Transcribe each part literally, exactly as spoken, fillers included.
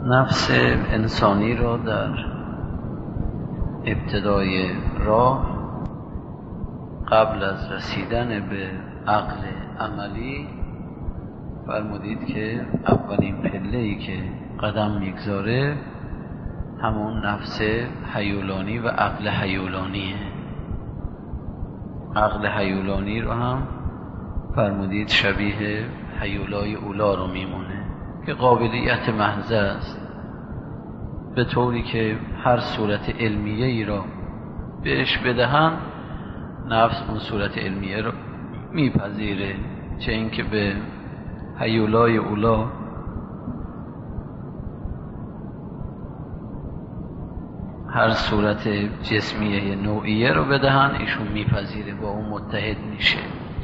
نفس انسانی را در ابتدای راه قبل از رسیدن به عقل عملی فرمودید که اولین پله‌ای که قدم میگذاره همون نفس هیولانی و عقل هیولانیه. عقل هیولانی رو هم فرمودید شبیه هیولای اولا رو میمونه که قابلیت محض است، به طوری که هر صورت علمیه ای را بهش بدهن نفس اون صورت علمیه رو میپذیره، چه اینکه به هیولای اولا هر صورت جسمیه نوعیه رو بدهن ایشون میپذیره، با اون متحد میشه.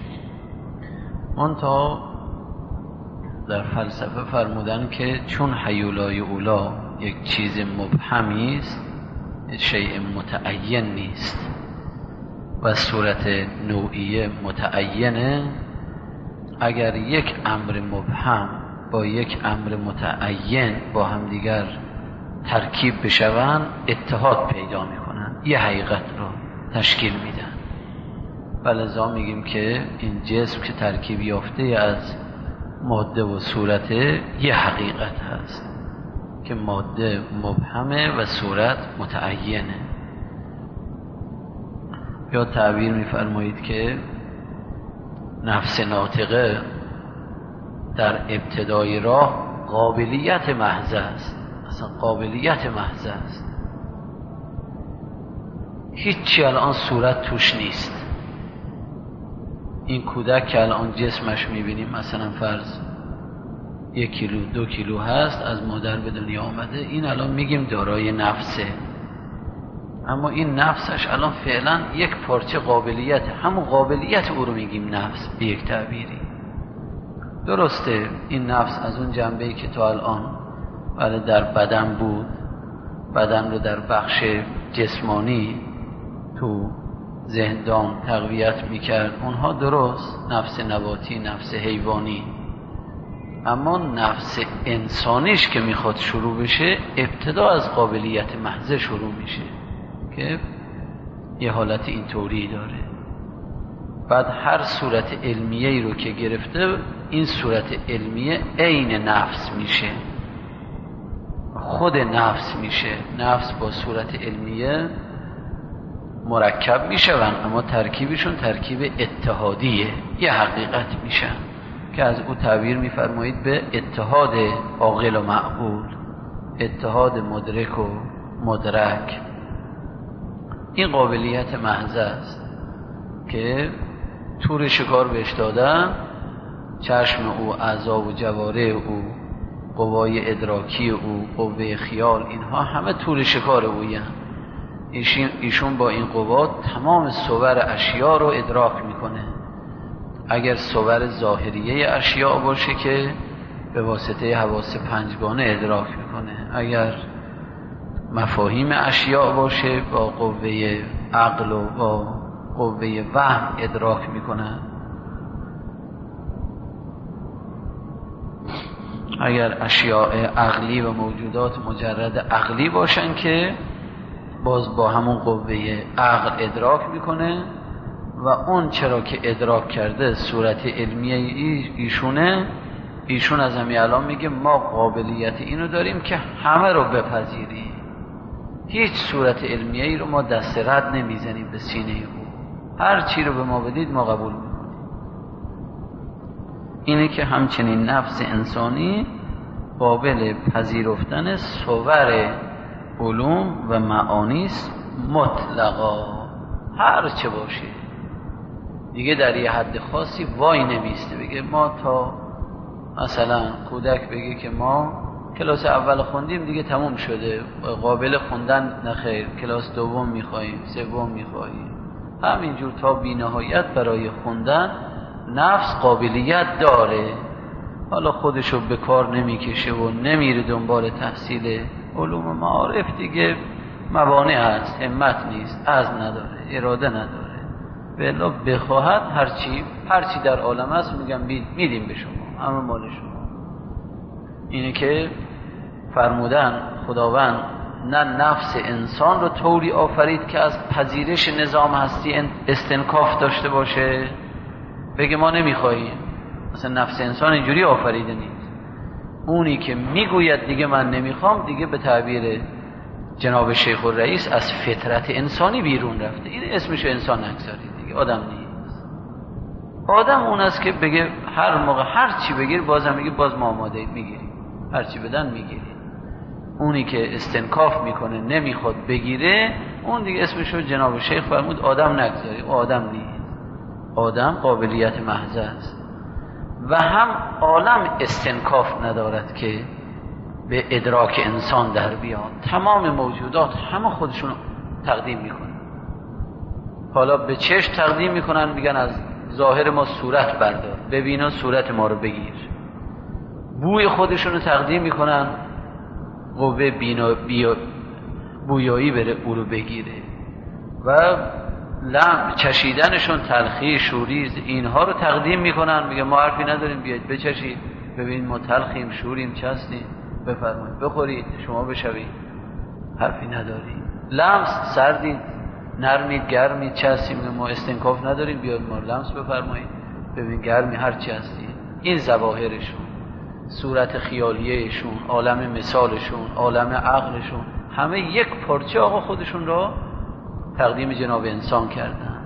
منتها در فلسفه فرمودن که چون هیولای اولا یک چیز مبهمی است، شیء متعین نیست و صورت نوعیه متعینه، اگر یک امر مبهم با یک امر متعین با هم دیگر ترکیب بشوند اتحاد پیدا میکنن، یه حقیقت رو تشکیل میدن. ولذا میگیم که این جسم که ترکیب یافته از ماده و صورت یه حقیقت هست که ماده مبهمه و صورت متعینه. یا تعبیر میفرمایید که نفس ناطقه در ابتدای راه قابلیت محض است، اصلا قابلیت محض است، هیچی الان صورت توش نیست. این کودک که الان جسمش میبینیم مثلا فرض یک کیلو دو کیلو هست، از مادر به دنیا آمده، این الان میگیم دارای نفسه، اما این نفسش الان فعلا یک پارچه قابلیت، همون قابلیت او رو میگیم نفس به یک تعبیری. درسته این نفس از اون جنبه‌ای که تا الان ولی در بدن بود، بدن رو در بخش جسمانی تو ذهندام تقویت میکرد، اونها درست، نفس نباتی، نفس حیوانی، اما نفس انسانیش که میخواد شروع بشه ابتدا از قابلیت محض شروع میشه که یه حالت اینطوری داره. بعد هر صورت علمیه ای رو که گرفته این صورت علمیه عین نفس میشه، خود نفس میشه. نفس با صورت علمیه مرکب میشون، اما ترکیبشون ترکیب اتحادیه، یه حقیقت میشن که از او تعبیر میفرمایید به اتحاد عاقل و معقول، اتحاد مدرک و مدرک. این قابلیت محض است که تور شکار بهش دادن، چشم او، اعضا و جواره او، قوای ادراکی او، قوه خیال، اینها همه تور شکار اویی هم. ایشون با این قوا تمام صور اشیاء رو ادراک میکنه. اگر صور ظاهریه اشیاء باشه که به واسطه حواس پنجگانه ادراک میکنه، اگر مفاهیم اشیاء باشه با قوه عقل و با قوه وهم ادراک میکنه. اگر اشیاء عقلی و موجودات مجرد عقلی باشن که باز با همون قوه عقل ادراک میکنه و اون چرا که ادراک کرده صورت علمیه ایشونه، ایشون از همین الان میگه ما قابلیت اینو داریم که همه رو بپذیریم، هیچ صورت علمیه ای رو ما دست رد نمیزنیم به سینه او، هر چی رو به ما بدید ما قبول میکنیم. اینه که همچنین نفس انسانی قابل پذیرفتن صور علوم و معانی است مطلقا، هر چه باشه دیگه در یه حد خاصی وای نمیسته. بگه ما تا مثلا کودک بگه که ما کلاس اول خوندیم دیگه تموم شده، قابل خوندن نخیر، کلاس دوم میخواییم، سوم میخواییم، همینجور تا بی نهایت برای خوندن نفس قابلیت داره. حالا خودشو به کار نمیکشه و نمیره دنبال تحصیل علوم و معارف، دیگه موانع هست، همت نیست، عزم نداره، اراده نداره. بلا بخواهد هرچی هرچی در عالم هست میگم میدیم به شما، همه مال شما. اینه که فرمودن خداوند نه نفس انسان رو طوری آفرید که از پذیرش نظام هستی استنکاف داشته باشه، بگه ما نمیخواهیم. مثلا نفس انسان اینجوری آفریده نیست. اونی که میگوید دیگه من نمیخوام، دیگه به تعبیر جناب شیخ الرئیس از فطرت انسانی بیرون رفته. این اسمشو انسان نگذارید دیگه، آدم نیست. آدم اون است که بگه هر موقع هر چی بگیر بازم میگه باز ما آماده اید میگیریم، هر چی بدن میگیریم. اونی که استنکاف میکنه نمیخواد بگیره، اون دیگه اسمشو جناب شیخ فرمود آدم نگذاری. او آدم نیست. آدم قابلیت محض است و هم عالم استنکاف ندارد که به ادراک انسان در بیاد. تمام موجودات همه خودشون تقدیم میکنن. حالا به چشم تقدیم میکنن، میگن از ظاهر ما صورت بردار، ببینا صورت ما رو بگیر. بوی خودشون رو تقدیم میکنن، قوه بینا بیا بویایی بره او رو بگیره. و لم چشیدنشون تلخی شوری اینها رو تقدیم میکنن، میگه ما حرفی نداریم، بیاید بچشید ببین ما تلخیم شوریم چستیم، بفرمایید بخورید شما بشوید، حرفی نداریم. لمس سردید نرمید گرمید چستیم، ما استنکاف نداریم، بیاید ما لمس بفرمایید ببین گرمی هر چی هستی. این ظواهرشون، صورت خیالیهشون، عالم مثالشون، عالم عقلشون، همه یک پارچه آقا خودشون را تقدیم جناب انسان کردن.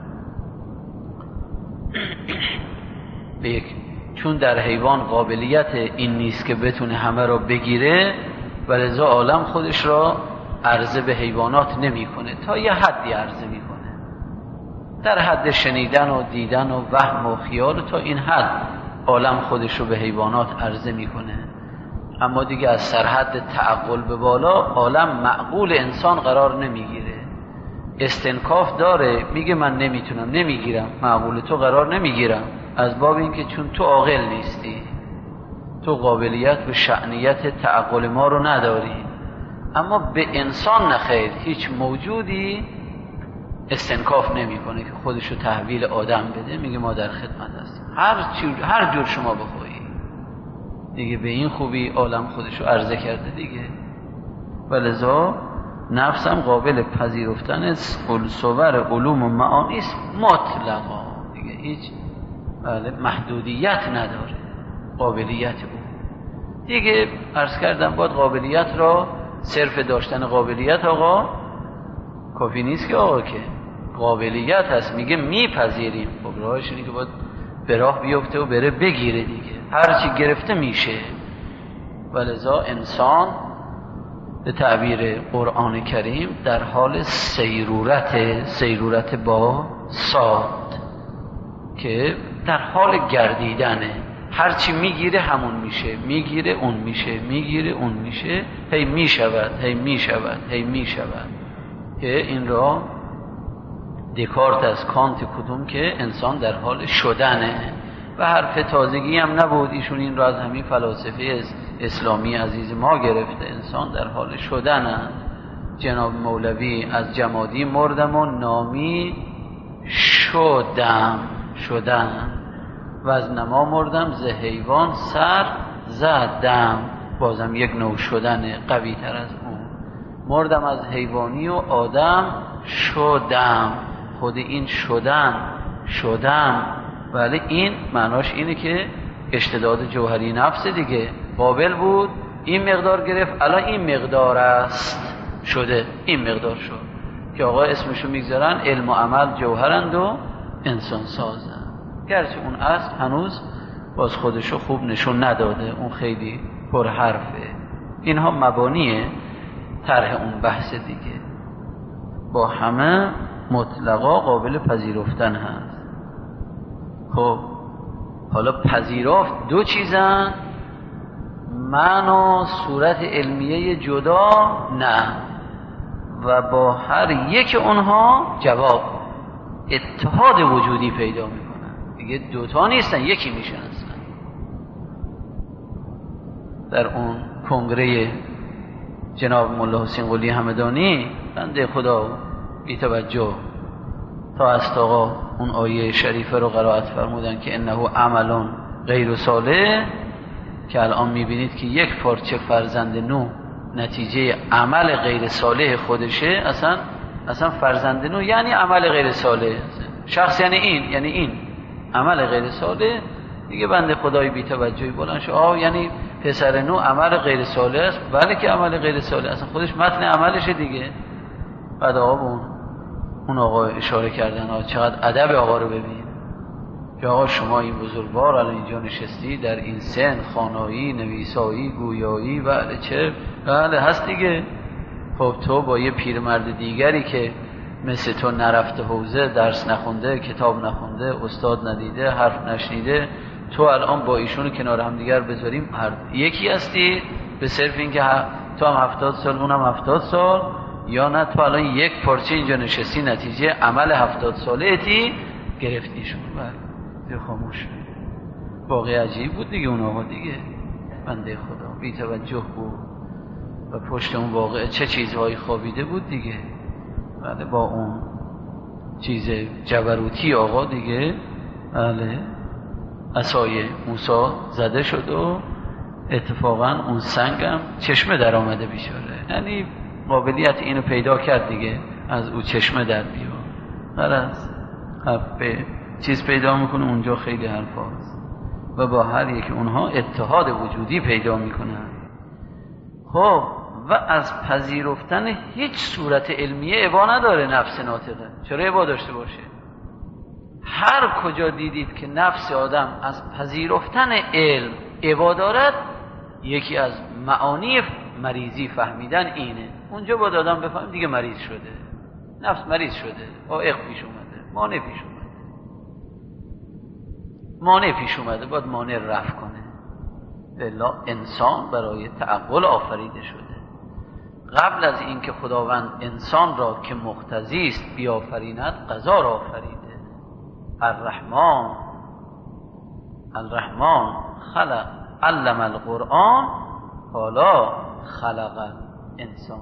به یک چون در حیوان قابلیت این نیست که بتونه همه را بگیره، ولذا عالم خودش را عرضه به حیوانات نمیکنه، تا یه حدی عرضه میکنه، در حد شنیدن و دیدن و وهم و خیال، تا این حد عالم خودش رو به حیوانات عرضه میکنه. اما دیگه از سرحد تعقل به بالا عالم معقول انسان قرار نمیگیره. استنکاف داره، میگه من نمیتونم نمیگیرم، معقول تو قرار نمیگیرم، از باب اینکه چون تو عاقل نیستی، تو قابلیت و شأنیت تعقل ما رو نداری. اما به انسان نخیر، هیچ موجودی استنکاف نمیکنه که خودشو تحویل آدم بده، میگه ما در خدمت هستیم، هر جور هر جور شما بخوایی. دیگه به این خوبی عالم خودشو عرضه کرده دیگه. ولذا نفسم قابل پذیرفتن از صور علوم و معانی است مطلقا، دیگه هیچ بله محدودیت نداره قابلیت او. دیگه عرض کردم باید قابلیت را، صرف داشتن قابلیت آقا کافی نیست که آقا که قابلیت هست، میگه میپذیریم. خب راهش اینه که باید به راه بیفته و بره بگیره دیگه، هرچی گرفته میشه. ولذا انسان به تعبیر قرآن کریم در حال سیرورت، سیرورت با صاد، که در حال گردیدنه، هرچی میگیره همون میشه، میگیره اون میشه، میگیره اون میشه، هی میشود هی میشود هی میشود. که این را دکارت از کانت کدوم که انسان در حال شدنه و حرف تازگی هم نبود، ایشون این را از همین فلاسفه اسلامی عزیز ما گرفته. انسان در حال شدن است. جناب مولوی از جمادی مردم و نامی شدم شدم و از نما مردم ز حیوان سر زدم، بازم یک نوع شدن قوی تر از اون. مردم از حیوانی و آدم شدم، خود این شدن شدم ولی این معناش اینه که اشتداد جوهری نفس دیگه. قابل بود این مقدار گرفت، الان این مقدار است شده، این مقدار شد که آقا اسمشو میگذارن علم و عمل جوهرند و انسان سازن. گرچه اون اصل هنوز باز خودشو خوب نشون نداده، اون خیلی پر حرفه. اینها مبانی طرح اون بحث دیگه، با همه مطلقا قابل پذیرفتن هست. خب حالا پذیرفت دو چیزن، معنا صورت علمیه جدا نه، و با هر یک اونها جواب اتحاد وجودی پیدا میکنن دیگه. دوتا نیستن، یکی میشن اصلا. در اون کنگره جناب مولا حسین قلی همدانی بنده خدا بی توجه تا است آقا اون آیه شریفه رو قرائت فرمودن که انه عمل غیر صالح، که الان میبینید که یک پارچه فرزند نو نتیجه عمل غیر صالح خودشه، اصلا اصلا فرزند نوح یعنی عمل غیر صالح. شخص یعنی این یعنی این عمل غیر صالح دیگه. بنده خدای بی توجهی بلند شو آه یعنی پسر نوح عمل غیر صالح است. بله که عمل غیر صالح اصلا خودش متن عملشه دیگه. بعد آقا اون اون آقا اشاره کردن آقا چقدر ادب آقا رو ببین که آقا شما این بزرگوار الان اینجا نشستی در این سن، خوانایی، نویسایی، گویایی، بله چه بله هست دیگه. خب تو با یه پیرمرد دیگری که مثل تو نرفته حوزه، درس نخونده، کتاب نخونده، استاد ندیده، حرف نشنیده، تو الان با ایشون کنار هم دیگر بذاریم هر یکی هستی به صرف این که تو هم هفتاد سال اونم هفتاد سال، یا نه تو الان یک پارچه اینجا نشستی نتیجه عمل هفتاد ساله‌تی گرفتیشون. بله خاموش. واقعی عجیب بود دیگه اون آقا دیگه، بنده خدا بی توجه بود و پشت اون واقعه چه چیزهایی خوابیده بود دیگه. بله با اون چیز جبروتی آقا دیگه، بله عصای موسی زده شد و اتفاقا اون سنگم چشمه در آمده بیچاره. یعنی قابلیت اینو پیدا کرد دیگه، از او چشمه در بیا. خلاص به چیز پیدا میکنه اونجا خیلی حرفاست و با هر یک اونها اتحاد وجودی پیدا میکنن. خب و از پذیرفتن هیچ صورت علمیه ابا نداره نفس ناطقه. چرا ابا داشته باشه؟ هر کجا دیدید که نفس آدم از پذیرفتن علم ابا دارد، یکی از معانی مریضی فهمیدن اینه. اونجا باید آدم بفهم دیگه مریض شده، نفس مریض شده، عائق پیش اومده، مانع پیش اومده، مانع پیش اومده باید مانع رفع کنه. بلا انسان برای تعقل آفریده شده. قبل از اینکه خداوند انسان را که مقتضی است بیافریند قضا را آفریده. الرحمن الرحمن خلق علم القرآن حالا خلق انسان.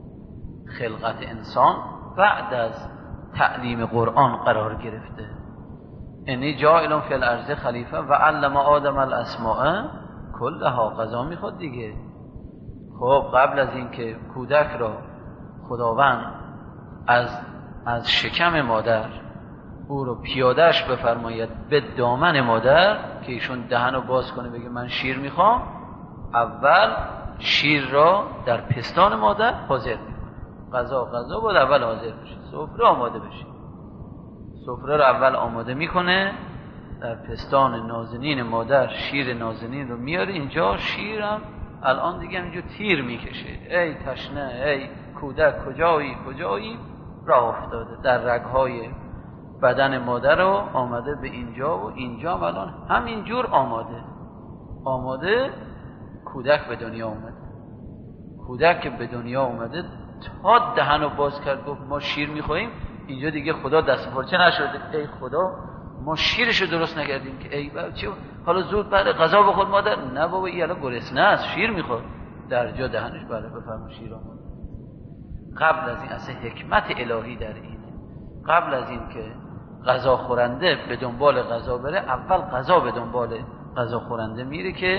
خلقت انسان بعد از تعلیم قرآن قرار گرفته. انی جاعل فی الارض خلیفه و علم آدم الاسماء کلها. قضا میخواد دیگه. خب قبل از اینکه کودک را خداوند از از شکم مادر او رو پیادهش بفرماید به دامن مادر که ایشون دهن رو باز کنه بگه من شیر میخوام، اول شیر را در پستان مادر حاضر میکنه. غذا غذا باید اول حاضر بشه، سفره آماده بشه. سفره رو اول آماده میکنه، در پستان نازنین مادر شیر نازنین رو میاره اینجا. شیرم الان دیگه اینجا تیر میکشه، ای تشنه، ای کودک کجایی کجایی، راه افتاده در رگهای بدن مادر رو آمده به اینجا و اینجا. الان همینجور آماده آماده کودک به دنیا اومده. کودک که به دنیا اومده تا دهن رو باز کرد گفت ما شیر میخواییم، اینجا دیگه خدا دست پرچه نشده. ای خدا ما شیرشو درست نکردیم که ای بابا چه حالا زود بعد غذا بخور مادر. نه بابا این الان گرسنه است شیر میخواد. در جا دهنش بله بفرما شیر آماده. قبل از این اصلا حکمت الهی در اینه. قبل از این که غذا خورنده به دنبال غذا بره، اول غذا به دنبال غذا خورنده میره که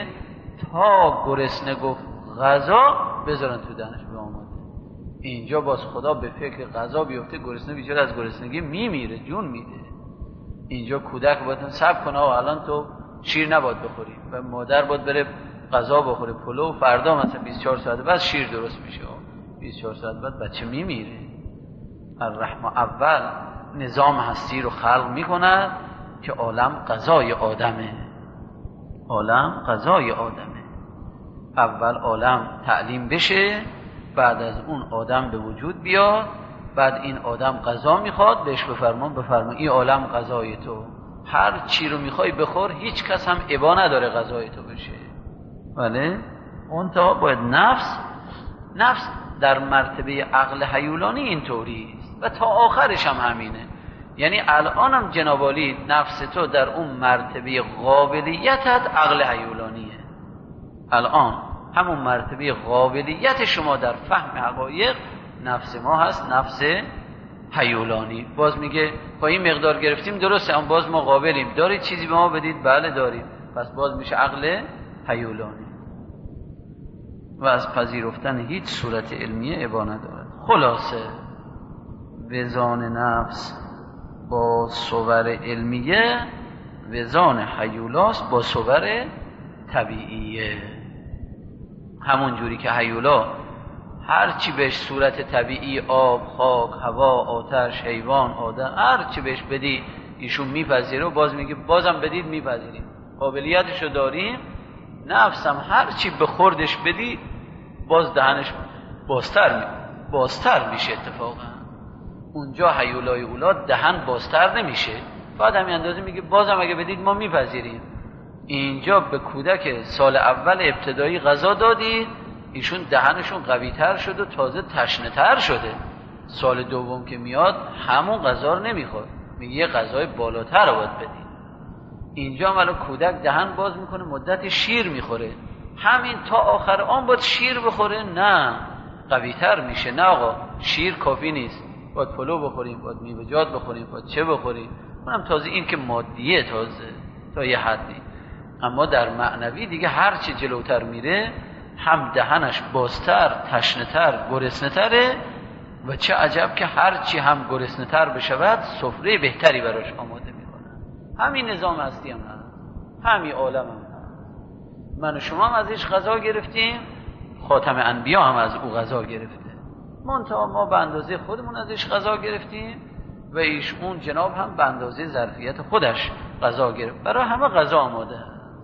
تا گرسنه گفت غذا بذارن تو دهنش به آماده. اینجا باز خدا به فکر غذا بیفته، گرسنه بیچاره از گرسنگی میمیره، جون میده. اینجا کودک باید صبر کنه و الان تو شیر نباید بخوری و مادر باید بره غذا بخوره پلو، فردا مثلا بیست و چهار ساعت بعد شیر درست میشه، بیست و چهار ساعت بعد بچه میمیره. الرحمن اول نظام هستی رو خلق میکند که عالم غذای آدمه. عالم غذای آدمه. اول عالم تعلیم بشه، بعد از اون آدم به وجود بیاد، بعد این آدم غذا میخواد بهش بفرمان بفرمان این عالم غذای تو، هر چی رو میخوای بخور، هیچ کس هم ابا نداره غذای تو بشه. ولی اون تا باید نفس نفس در مرتبه عقل هیولانی اینطوری است و تا آخرش هم همینه. یعنی الانم جناب عالی نفس تو در اون مرتبه قابلیتت عقل هیولانیه. الان همون مرتبه قابلیت شما در فهم حقایق نفس ما هست، نفس هیولانی. باز میگه با این مقدار گرفتیم درسته، اما باز ما قابلیم. دارید چیزی به ما بدید؟ بله داریم. پس باز میشه عقل هیولانی. و از پذیرفتن هیچ صورت علمیه ابا ندارد. خلاصه وزان نفس با صور علمیه وزان هیولاست با صور طبیعیه. همون جوری که هیولا هر چی بهش صورت طبیعی، آب، خاک، هوا، آتش، حیوان، آدم، هر چی بهش بدی ایشون میپذیره و باز میگه بازم بدید میپذیریم، قابلیتشو داریم. نفسم هر چی به خوردش بدی باز دهنش بازتر می... بازتر میشه. اتفاقا اونجا هیولای اولا دهن بازتر نمیشه، بعد همین اندازه میگه بازم اگه بدید ما میپذیریم. اینجا به کودک سال اول ابتدایی غذا دادید، ایشون دهنشون قوی تر شده و تازه تشنه تر شده. سال دوم که میاد همون غذا رو نمیخواد، میگه یه غذای بالاتر رو باید بدید. اینجا مالا کودک دهن باز میکنه مدت شیر میخوره، همین تا آخر آن باید شیر بخوره؟ نه، قوی تر میشه. نه آقا شیر کافی نیست، باید پلو بخوریم، باید میوه‌جات بخوریم، باید چه بخوریم. اونم تازه این که مادیه تازه تا یه حدی، اما در معنوی دیگه هر چی جلوتر میره هم دهنش بازتر، تشنه‌تر، گرسنه‌تره و چه عجب که هر چی هم گرسنه‌تر بشود سفره بهتری براش آماده میکنه. همین نظام هستی هم هست، همین عالم هم هست. من و شما هم ازش غذا گرفتیم، خاتم انبیا هم از او غذا گرفته، منتها ما به اندازه خودمون ازش غذا گرفتیم و ایش اون جناب هم به اندازه ظرفیت خودش غذا گرفت. برای همه غذا آماده.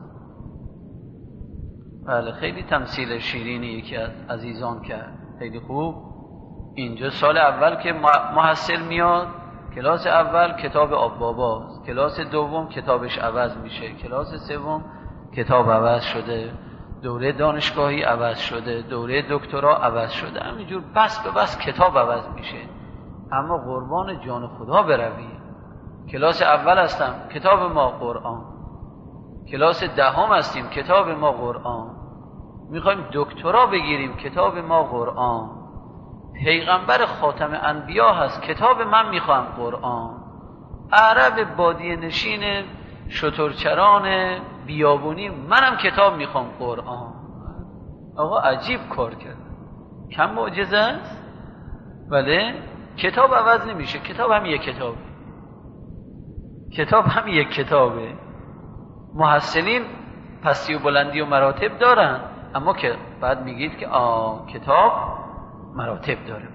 بله خیلی تمثیل شیرینی یکی از عزیزان کرد، خیلی خوب. اینجا سال اول که محصل میاد کلاس اول کتاب آب باباست، کلاس دوم کتابش عوض میشه، کلاس سوم کتاب عوض شده، دوره دانشگاهی عوض شده، دوره دکترا عوض شده، همینجور بس به بس کتاب عوض میشه. اما قربان جان خدا بروی، کلاس اول هستم کتاب ما قرآن، کلاس دهم هستیم کتاب ما قرآن، میخوایم دکترا بگیریم کتاب ما قرآن، پیغمبر خاتم انبیا هست کتاب من میخوام قرآن، عرب بادیه نشین شترچران بیابونی منم کتاب میخوام قرآن. آقا عجیب کار کرد، کم معجزه است؟ بله کتاب عوض نمیشه، کتاب هم یک کتابه، کتاب هم یک کتابه. محسنین پستی و بلندی و مراتب دارن، اما که بعد میگید که آه کتاب مراتب داره.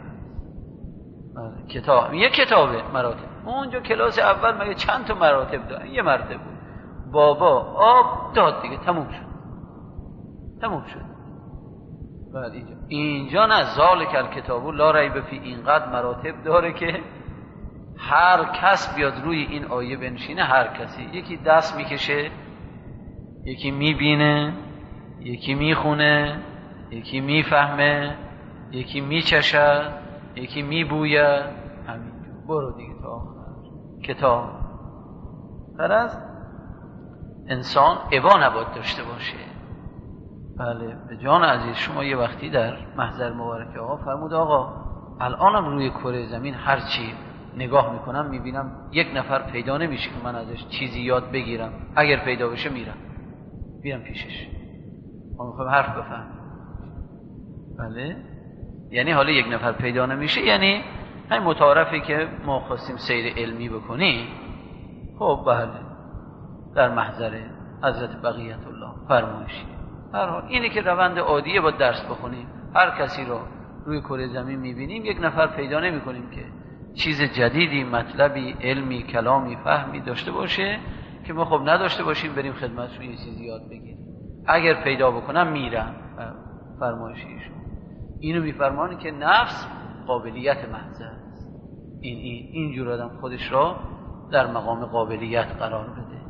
کتاب یک کتابه مراتب. اونجا کلاس اول مگه چند تا مراتب داره؟ یه مرتبه بود، بابا آب داد دیگه تموم شد، تموم شد. بعد اینجا اینجا نه، ذالک الکتاب لا ریب فیه، اینقدر مراتب داره که هر کس بیاد روی این آیه بنشینه، هر کسی، یکی دست میکشه، یکی میبینه، یکی میخونه، یکی میفهمه، یکی میچشد، یکی میبوید، همین برو دیگه تا آخر کتاب. پس انسان ابا نباید داشته باشه. بله به جان عزیز شما یه وقتی در محضر مبارک آقا فرمود آقا الانم روی کره زمین هر چی نگاه میکنم میبینم یک نفر پیدا نمیشه که من ازش چیزی یاد بگیرم، اگر پیدا بشه میرم بیرم پیشش، ما میخوایم حرف بفهم. بله یعنی حالا یک نفر پیدا نمیشه، یعنی همین متعارفی که ما خواستیم سیر علمی بکنیم. خب بله در محضر حضرت بقیت الله فرمایشی، هر حال اینه که روند عادیه با درس بخونیم، هر کسی رو روی کره زمین میبینیم یک نفر پیدا نمی کنیم که چیز جدیدی، مطلبی، علمی، کلامی، فهمی داشته باشه که ما خب نداشته باشیم بریم خدمتشون یه چیزی یاد بگیریم. اگر پیدا بکنم میرم. فرمایشیشون اینو میفرمانی که نفس قابلیت محض است. این این اینجور آدم خودش را در مقام قابلیت قرار بده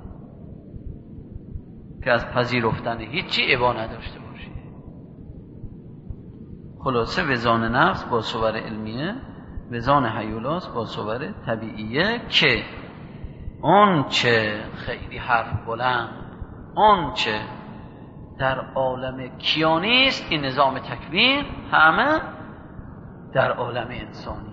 که از پذیرفتن هیچی ابا نداشته باشه. خلاصه وزان نفس با صور علمیه، وزان هیولاس با صور طبیعیه که اون چه خیلی حرف بلند، اون چه در عالم کیانی است، این نظام تکوین همه در عالم انسانی.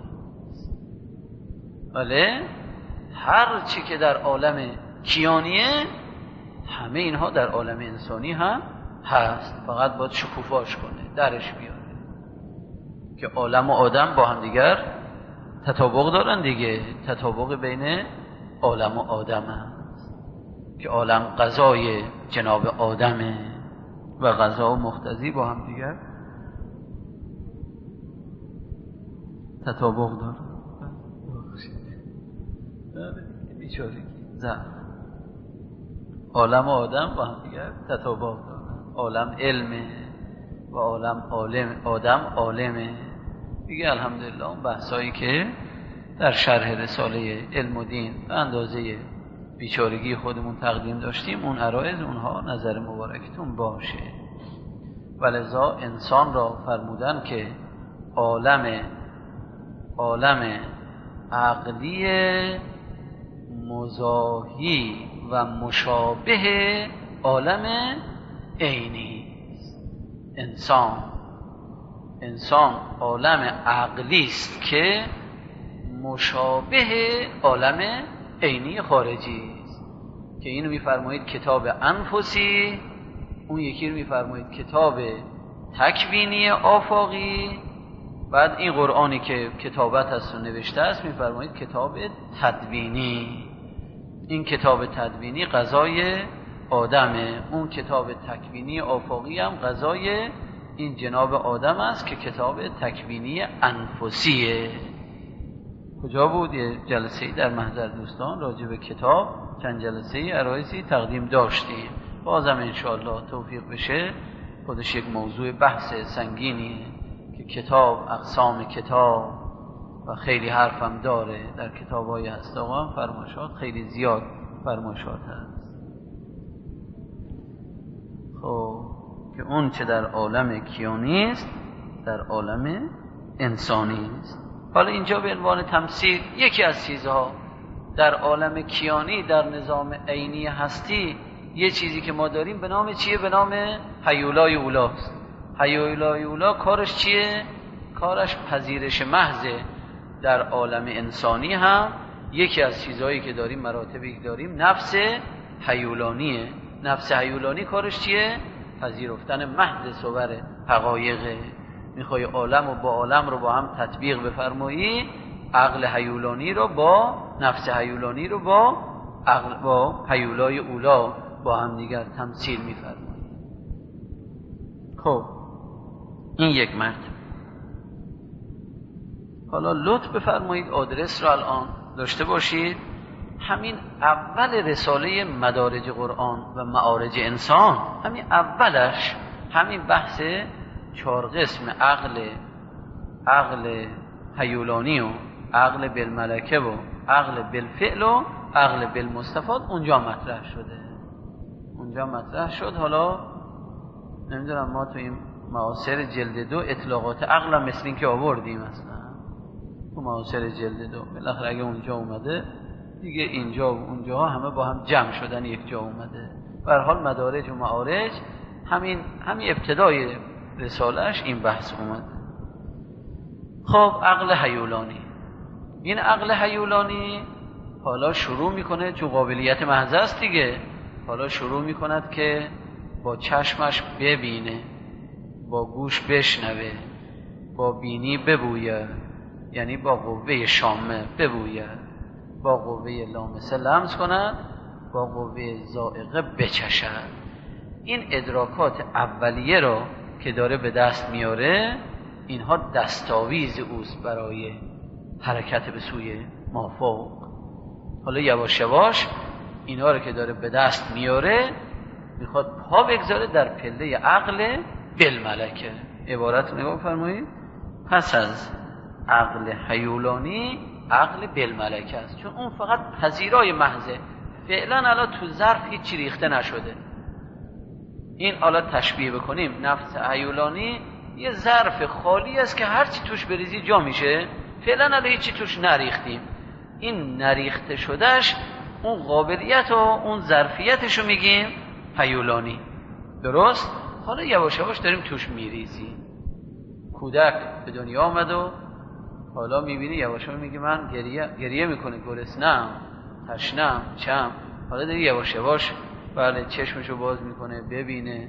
بله هر چی که در عالم کیانیه همه اینها در عالم انسانی هم هست، فقط باید شکوفاش کنه، درش بیاره که عالم و آدم با هم دیگر تطابق دارن دیگه. تطابق بین عالم و آدم هست که عالم غذای جناب آدمه و غذا و مقتضی با هم دیگر تطابق دارن. بیچاره ضعف. عالم و آدم با هم دیگر تطابق دارن. عالم علمه و عالم عالم، آدم عالمه دیگه. الحمدلله اون بحثایی که در شرح رساله علم و دین به اندازه بیچارگی خودمون تقدیم داشتیم، اون عرایض اونها نظر مبارکتون باشه. ولذا انسان را فرمودن که عالم عالم عقلی مزاحی و مشابه عالم عینی. انسان انسان عالم عقلی است که مشابه عالم عینی خارجی است، که اینو میفرمایید کتاب انفسی، اون یکی رو میفرمایید کتاب تکوینی آفاقی، بعد این قرآنی که کتابت هست و نوشته است میفرمایید کتاب تدوینی. این کتاب تدوینی غذای آدمه، اون کتاب تکوینی آفاقی هم غذای این جناب آدم است که کتاب تکوینی انفسیه. کجا بود؟ یه جلسه‌ای در محضر دوستان راجع به کتاب چند جلسه‌ای عرایضی تقدیم داشتیم. بازم انشاءالله توفیق بشه خودش یک موضوع بحث سنگینیه که کتاب، اقسام کتاب و خیلی حرفم داره. در کتاب‌های هست آقا فرمایشات خیلی زیاد فرمایشات هست. خب که اون چه در عالم کیانی است در عالم انسانی است. حالا اینجا به عنوان تمثیل یکی از چیزها در عالم کیانی، در نظام عینی هستی، یه چیزی که ما داریم به نام چیه؟ به نام هیولای اولاست. هیولای اولا کارش چیه؟ کارش پذیرش محضه. در عالم انسانی هم یکی از چیزهایی که داریم، مراتبی که داریم، نفس هیولانیه. نفس هیولانی کارش چیه؟ پذیرفتن محض صور حقایقه. میخوای عالم و با عالم رو با هم تطبیق بفرمایی، عقل هیولانی رو با نفس هیولانی رو با عقل با هیولای اولا با هم دیگر تمثیل میفرمایی. خب این یک مرتبه. حالا لطف بفرمایید آدرس رو الان داشته باشید. همین اول رساله مدارج قرآن و معارج انسان، همین اولش همین بحث چهار قسم عقل عقل هیولانی و عقل بالملکه و عقل بالفعل و عقل بالمستفاد اونجا مطرح شده. اونجا مطرح شد. حالا نمیدونم ما تو این معاصر جلد دو اطلاقات عقل هم مثل این که آوردیم اصلا تو معاصر جلد دو. بالاخره اگه اونجا اومده دیگه اینجا و اونجا همه با هم جمع شدن یک جا اومده. به هر حال مدارج و معارج همین همین ابتدای رسالهش این بحث اومد. خب عقل هیولانی، این عقل هیولانی حالا شروع میکنه، چون قابلیت محض است دیگه، حالا شروع میکند که با چشمش ببینه، با گوش بشنوه، با بینی ببویه، یعنی با قوه شامه ببویه، با قوه لامسه لمس کند، با قوه ذائقه بچشد. این ادراکات اولیه رو که داره به دست میاره، اینها دستاویز اوست برای حرکت به سوی مافوق. حالا یواش یواش اینها رو که داره به دست میاره میخواد پا بگذاره در پله عقل بالملکه. عبارت نگاه فرمایید، پس از عقل هیولانی عقل بالملکه است، چون اون فقط پذیرای محضه. فعلا الان تو ظرف هیچی ریخته نشده. این حالا تشبیه بکنیم، نفس هیولانی یه ظرف خالی است که هرچی توش بریزی جا میشه. فعلا الان هیچی توش نریختیم. این نریخته شدهش اون قابلیت و اون ظرفیتشو میگیم هیولانی. درست؟ حالا یواش یواش داریم توش میریزیم. کودک به دنیا آمد و حالا میبینی یواش یواش میگه من گریه گریه میکنه، گرسنه‌ام، تشنه‌ام، چم. حالا داری یواش یواش بله چشمشو باز میکنه، ببینه،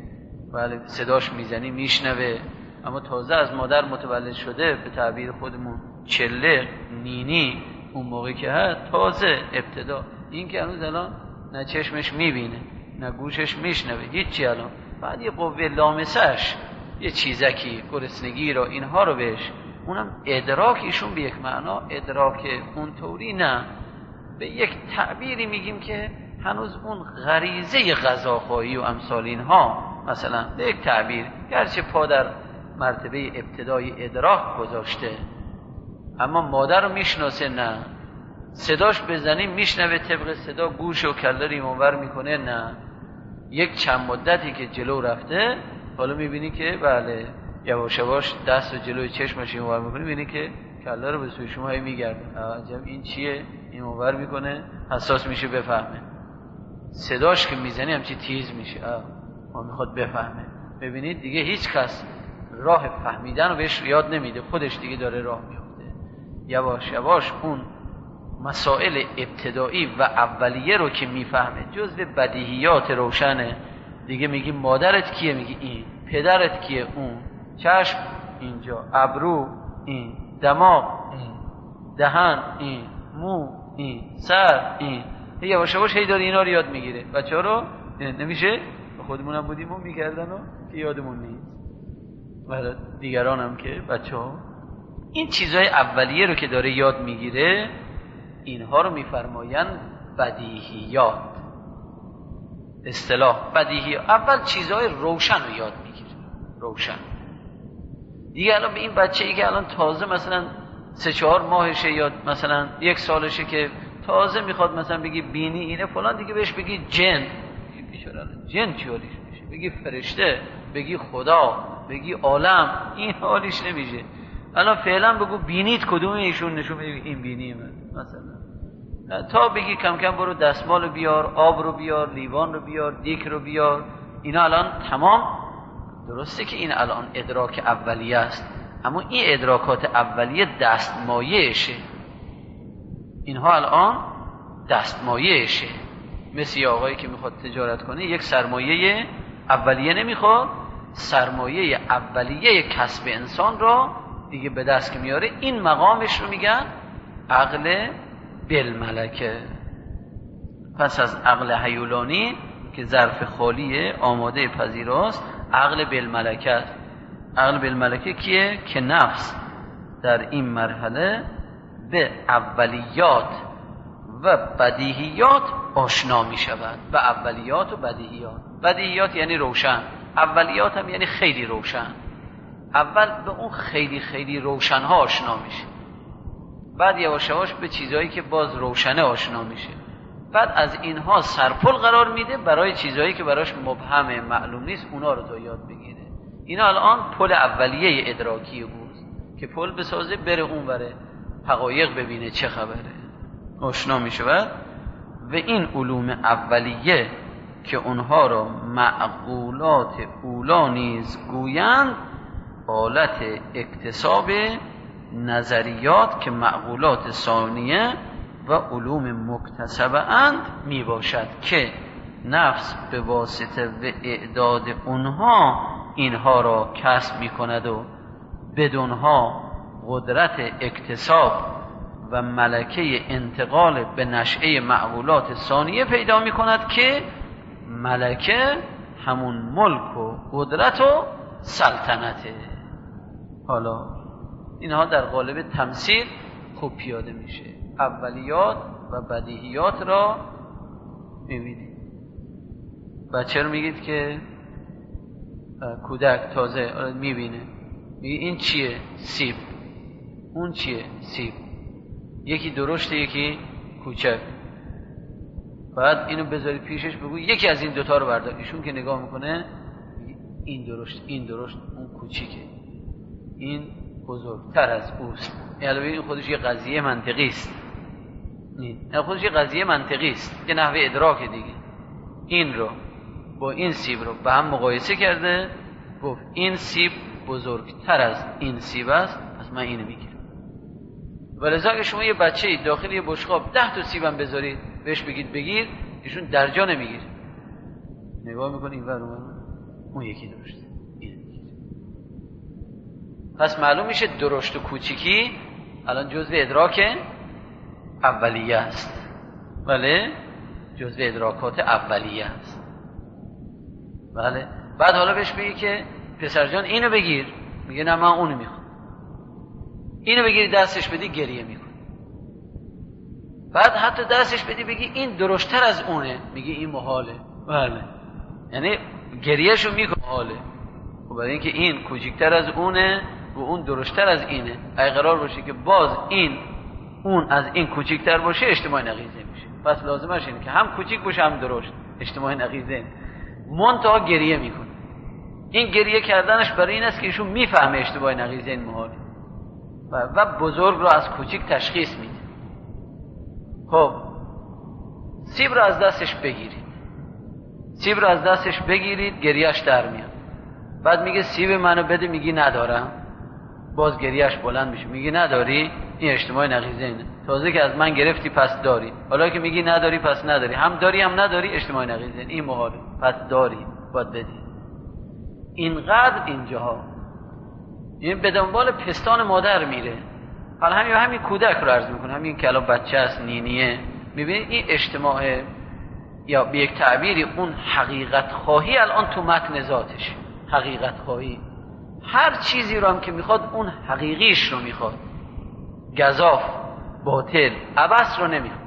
بله صداش میزنی میشنوه، اما تازه از مادر متولد شده، به تعبیر خودمون چله نینی اون موقعی که هست تازه ابتدا، این که هنوز الان نه چشمش میبینه نه گوشش میشنوه هیچی، الان بعد یه قوه لامسش یه چیزکی گرسنگی رو اینها رو بهش، اونم ادراک ایشون به یک معنا ادراک اونطوری نه، به یک تعبیری میگیم که هنوز اون غریزه غذاخوری و امثال اینها، مثلا به یک تعبیر گرچه پا در مرتبه ابتدای ادراک گذاشته اما مادر رو میشناسه نه، صداش بزنیم میشنوه طبق صدا گوش و کله رو منور میکنه نه، یک چند مدتی که جلو رفته حالا میبینی که بله یواش یواش دست و جلوی چشمش منور میکنه، میبینی که کله رو به سوی شما هی میگرده، عجب این چیه، این منور میکنه، حساس میشه بفهمه، صداش که میزنی همچی تیز میشه، ما میخواد بفهمه. ببینید دیگه هیچ کس راه فهمیدن رو بهش یاد نمیده، خودش دیگه داره راه میفته، یواش یواش اون مسائل ابتدایی و اولیه رو که میفهمه جزء بدیهیات روشنه دیگه، میگی مادرت کیه، میگی این، پدرت کیه، اون، چشم اینجا، ابرو این، دماغ این، دهن این، مو این، سر این، یواش یواش هی داره اینا رو یاد میگیره. بچه‌ها رو نمیشه خودمونم بودیم و میکردن و که یادمون نیست، و دیگران هم که بچه‌ها این چیزهای اولیه رو که داره یاد میگیره اینها رو میفرماین بدیهیات. اصطلاح بدیهی اول چیزهای روشن رو یاد میگیره، روشن. دیگه الان به این بچه‌ای که الان تازه مثلا سه چهار ماهشه یا مثلا یک سالشه که تازه میخواد مثلا بگی بینی اینه فلان، دیگه بهش بگی جن، جن چی حالیش میشه، بگی فرشته، بگی خدا، بگی عالم، این حالیش نمیشه. الان فعلا بگو بینید کدوم ایشون، نشون بگی این بینی من مثلا، تا بگی کم کم برو دستمال رو بیار، آب رو بیار، لیوان رو بیار، دیک رو بیار، اینا الان تمام. درسته که این الان ادراک اولیه است، اما این ادراکات اولیه دستمایهشه، اینها الان دستمایهشه. مثل یه آقایی که میخواد تجارت کنه یک سرمایه اولیه نمیخواد، سرمایه اولیه کسب انسان را دیگه به دست که میاره، این مقامش رو میگن عقل بالملکه. پس از عقل هیولانی که ظرف خالیه آماده پذیراست، عقل بالملکه است. عقل بالملکه کیه؟ که نفس در این مرحله به اولیات و بدیهیات آشنا می شود. به اولیات و بدیهیات، بدیهیات یعنی روشن، اولیات هم یعنی خیلی روشن. اول به اون خیلی خیلی روشن ها آشنا میشه، بعد یواش یواش به چیزهایی که باز روشنه آشنا میشه، بعد از اینها سرپل قرار میده برای چیزهایی که براش مبهمه، معلوم نیست، اونا رو تا یاد بگیره. اینا الان پل اولیه ادراکی بود که پل بسازه بره اون بره حقایق ببینه چه خبره، آشنا میشه. و این علوم اولیه که اونها را معقولات اولا نیز گویند، حالت اکتساب نظریات که معقولات ثانیه و علوم مکتسبه اند می باشد که نفس به واسطه و اعداد اونها اینها را کسب می کند و بدونها قدرت اکتساب و ملکه انتقال به نشأه معقولات ثانیه پیدا می کند که ملکه همون ملک و قدرت و سلطنته. حالا اینها در قالب تمثیل خوب پیاده میشه، اولیات و بدیهیات را میبینید. بچه رو میگید که کودک تازه میبینه، میگه این چیه؟ سیب. اون چیه؟ سیب. یکی درشته یکی کوچک. بعد اینو بذاری پیشش بگو یکی از این دوتا رو بردار، ایشون که نگاه میکنه این درشت، این درشت، اون کوچیکه، این بزرگتر از اوست. علاوه این خودش یه قضیه منطقی است، این خودش یه قضیه منطقی است، یه نحوه ادراک دیگه. این رو با این سیب رو به هم مقایسه کرده، گفت این سیب بزرگتر از این سیب است، پس من اینو میگیرم. ولذا اگه شما یه بچه‌ای داخل یه بشقاب ده تا سیبم بذارید بهش بگید بگیر، ایشون درجا نمیگیره، نگاه میکنه این ور اون اون یکی درشته. این پس معلوم میشه درشت و کوچیکی الان جزء ادراک اولیه است. بله جزء ادراکات اولیه است. بله بعد حالا بهش بگی که پسر جان اینو بگیر، میگه نه من اونو میخوام. اینو بگیری دستش بدی گریه میکنه. بعد حتی دستش بدی بگی این درشتر از اونه، میگه این محاله. بله یعنی گریهشو میکنه محاله. خب برای اینکه این کوچیکتر از اونه و اون درشتر از اینه، اگه قرار باشه که باز این اون از این کوچیکتر باشه اجتماع نقیضه میشه. پس لازمش اینه که هم کوچیک باشه هم درشت، اجتماع نقیضه. منتها گریه میکنه. این گریه کردنش برای این است که ایشون میفهمه اشتباه نقیضه این محاله و بزرگ رو از کوچیک تشخیص میده. خب سیب رو از دستش بگیرید، سیب رو از دستش بگیرید گریهش در میاد. بعد میگه سیب منو بده، میگی ندارم. باز گریهش بلند میشه، میگی نداری، این اجتماع نقیضه اینه. تازه که از من گرفتی پس داری، حالا که میگی نداری پس نداری، هم داری هم نداری، اجتماع نقیضه این محاله. پس داری باید بدی. اینقدر اینجاها این به دنبال پستان مادر میره. حالا همین همین کودک رو عرض میکنه، همین که الان بچه است نینیه، میبینید این اجتماع یا به یک تعبیری اون حقیقت خواهی الان تو متن ذاتش. حقیقت خواهی هر چیزی رو هم که میخواد اون حقیقیش رو میخواد، گزاف باطل عبث رو نمیخواد.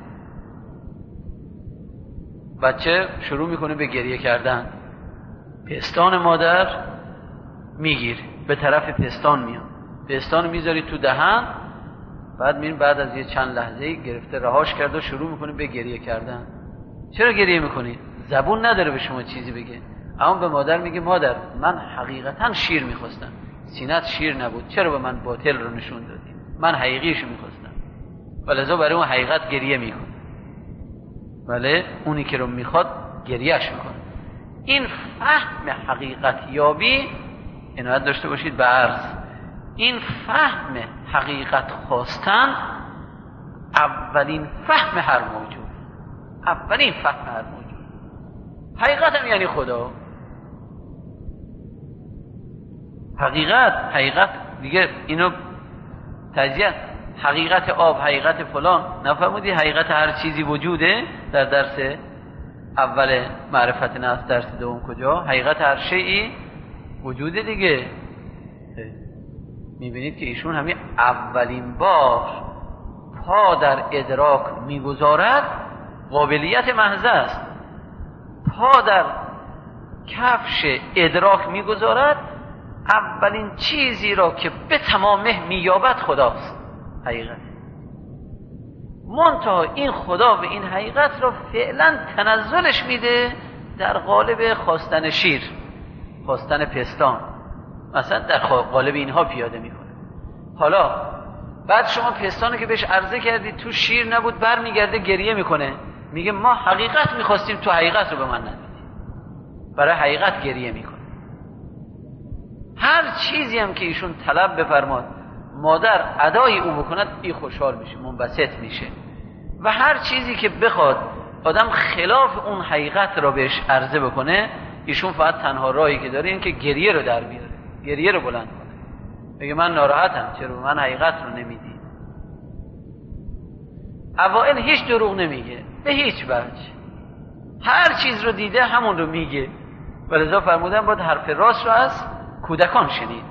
بچه شروع میکنه به گریه کردن، پستان مادر میگیره، به طرف پستان میاد، پستان میذاری تو دهن. بعد میرین بعد از یه چند لحظه گرفته رهاش کرده و شروع میکنه به گریه کردن. چرا گریه میکنی؟ زبون نداره به شما چیزی بگه. اما به مادر میگه مادر من حقیقتا شیر میخواستم، سینت شیر نبود، چرا به من باطل رو نشون دادی؟ من حقیقیشو میخواستم. ولذا برای اون حقیقت گریه میکنه. بله اونی که رو میخواد گریهش میکنه. این فهم حقیقت یابی عنایت داشته باشید به عرض. این فهم حقیقت خواستن اولین فهم هر موجود، اولین فهم هر موجود. حقیقت هم یعنی خدا. حقیقت حقیقت دیگه اینو تجزیه، حقیقت آب، حقیقت فلان نفهمودی؟ حقیقت هر چیزی وجوده در درس اول معرفت نفس، درس دوم کجا؟ حقیقت هر شیئی وجوده دیگه. میبینید که ایشون همین اولین بار پا در ادراک میگذارد، قابلیت محض است. پا در کفش ادراک میگذارد، اولین چیزی را که به تمامه مییابد خداست، حقیقت. منتها این خدا و این حقیقت را فعلا تنزلش میده در قالب خواستن شیر، خواستن پستان، مثلا در قالب اینها پیاده میکنه. حالا بعد شما پستانو که بهش عرضه کردید تو شیر نبود، بر میگرده گریه میکنه، میگه ما حقیقت میخواستیم تو حقیقت رو به من ندیدی. برای حقیقت گریه میکنه. هر چیزی هم که ایشون طلب بفرماد مادر ادای او بکند، این خوشحال میشه، منبسط میشه. و هر چیزی که بخواد آدم خلاف اون حقیقت را بهش عرضه بکنه، ایشون فقط تنها راهی که داره این که گریه رو در بیاره، گریه رو بلند کنه، بگه من ناراحتم، چرا به من حقیقت رو نمیدی. اوائل هیچ دروغ نمیگه به هیچ وجه، هر چیز رو دیده همون رو میگه. ولذا فرمودن باید حرف راست رو از کودکان شنید.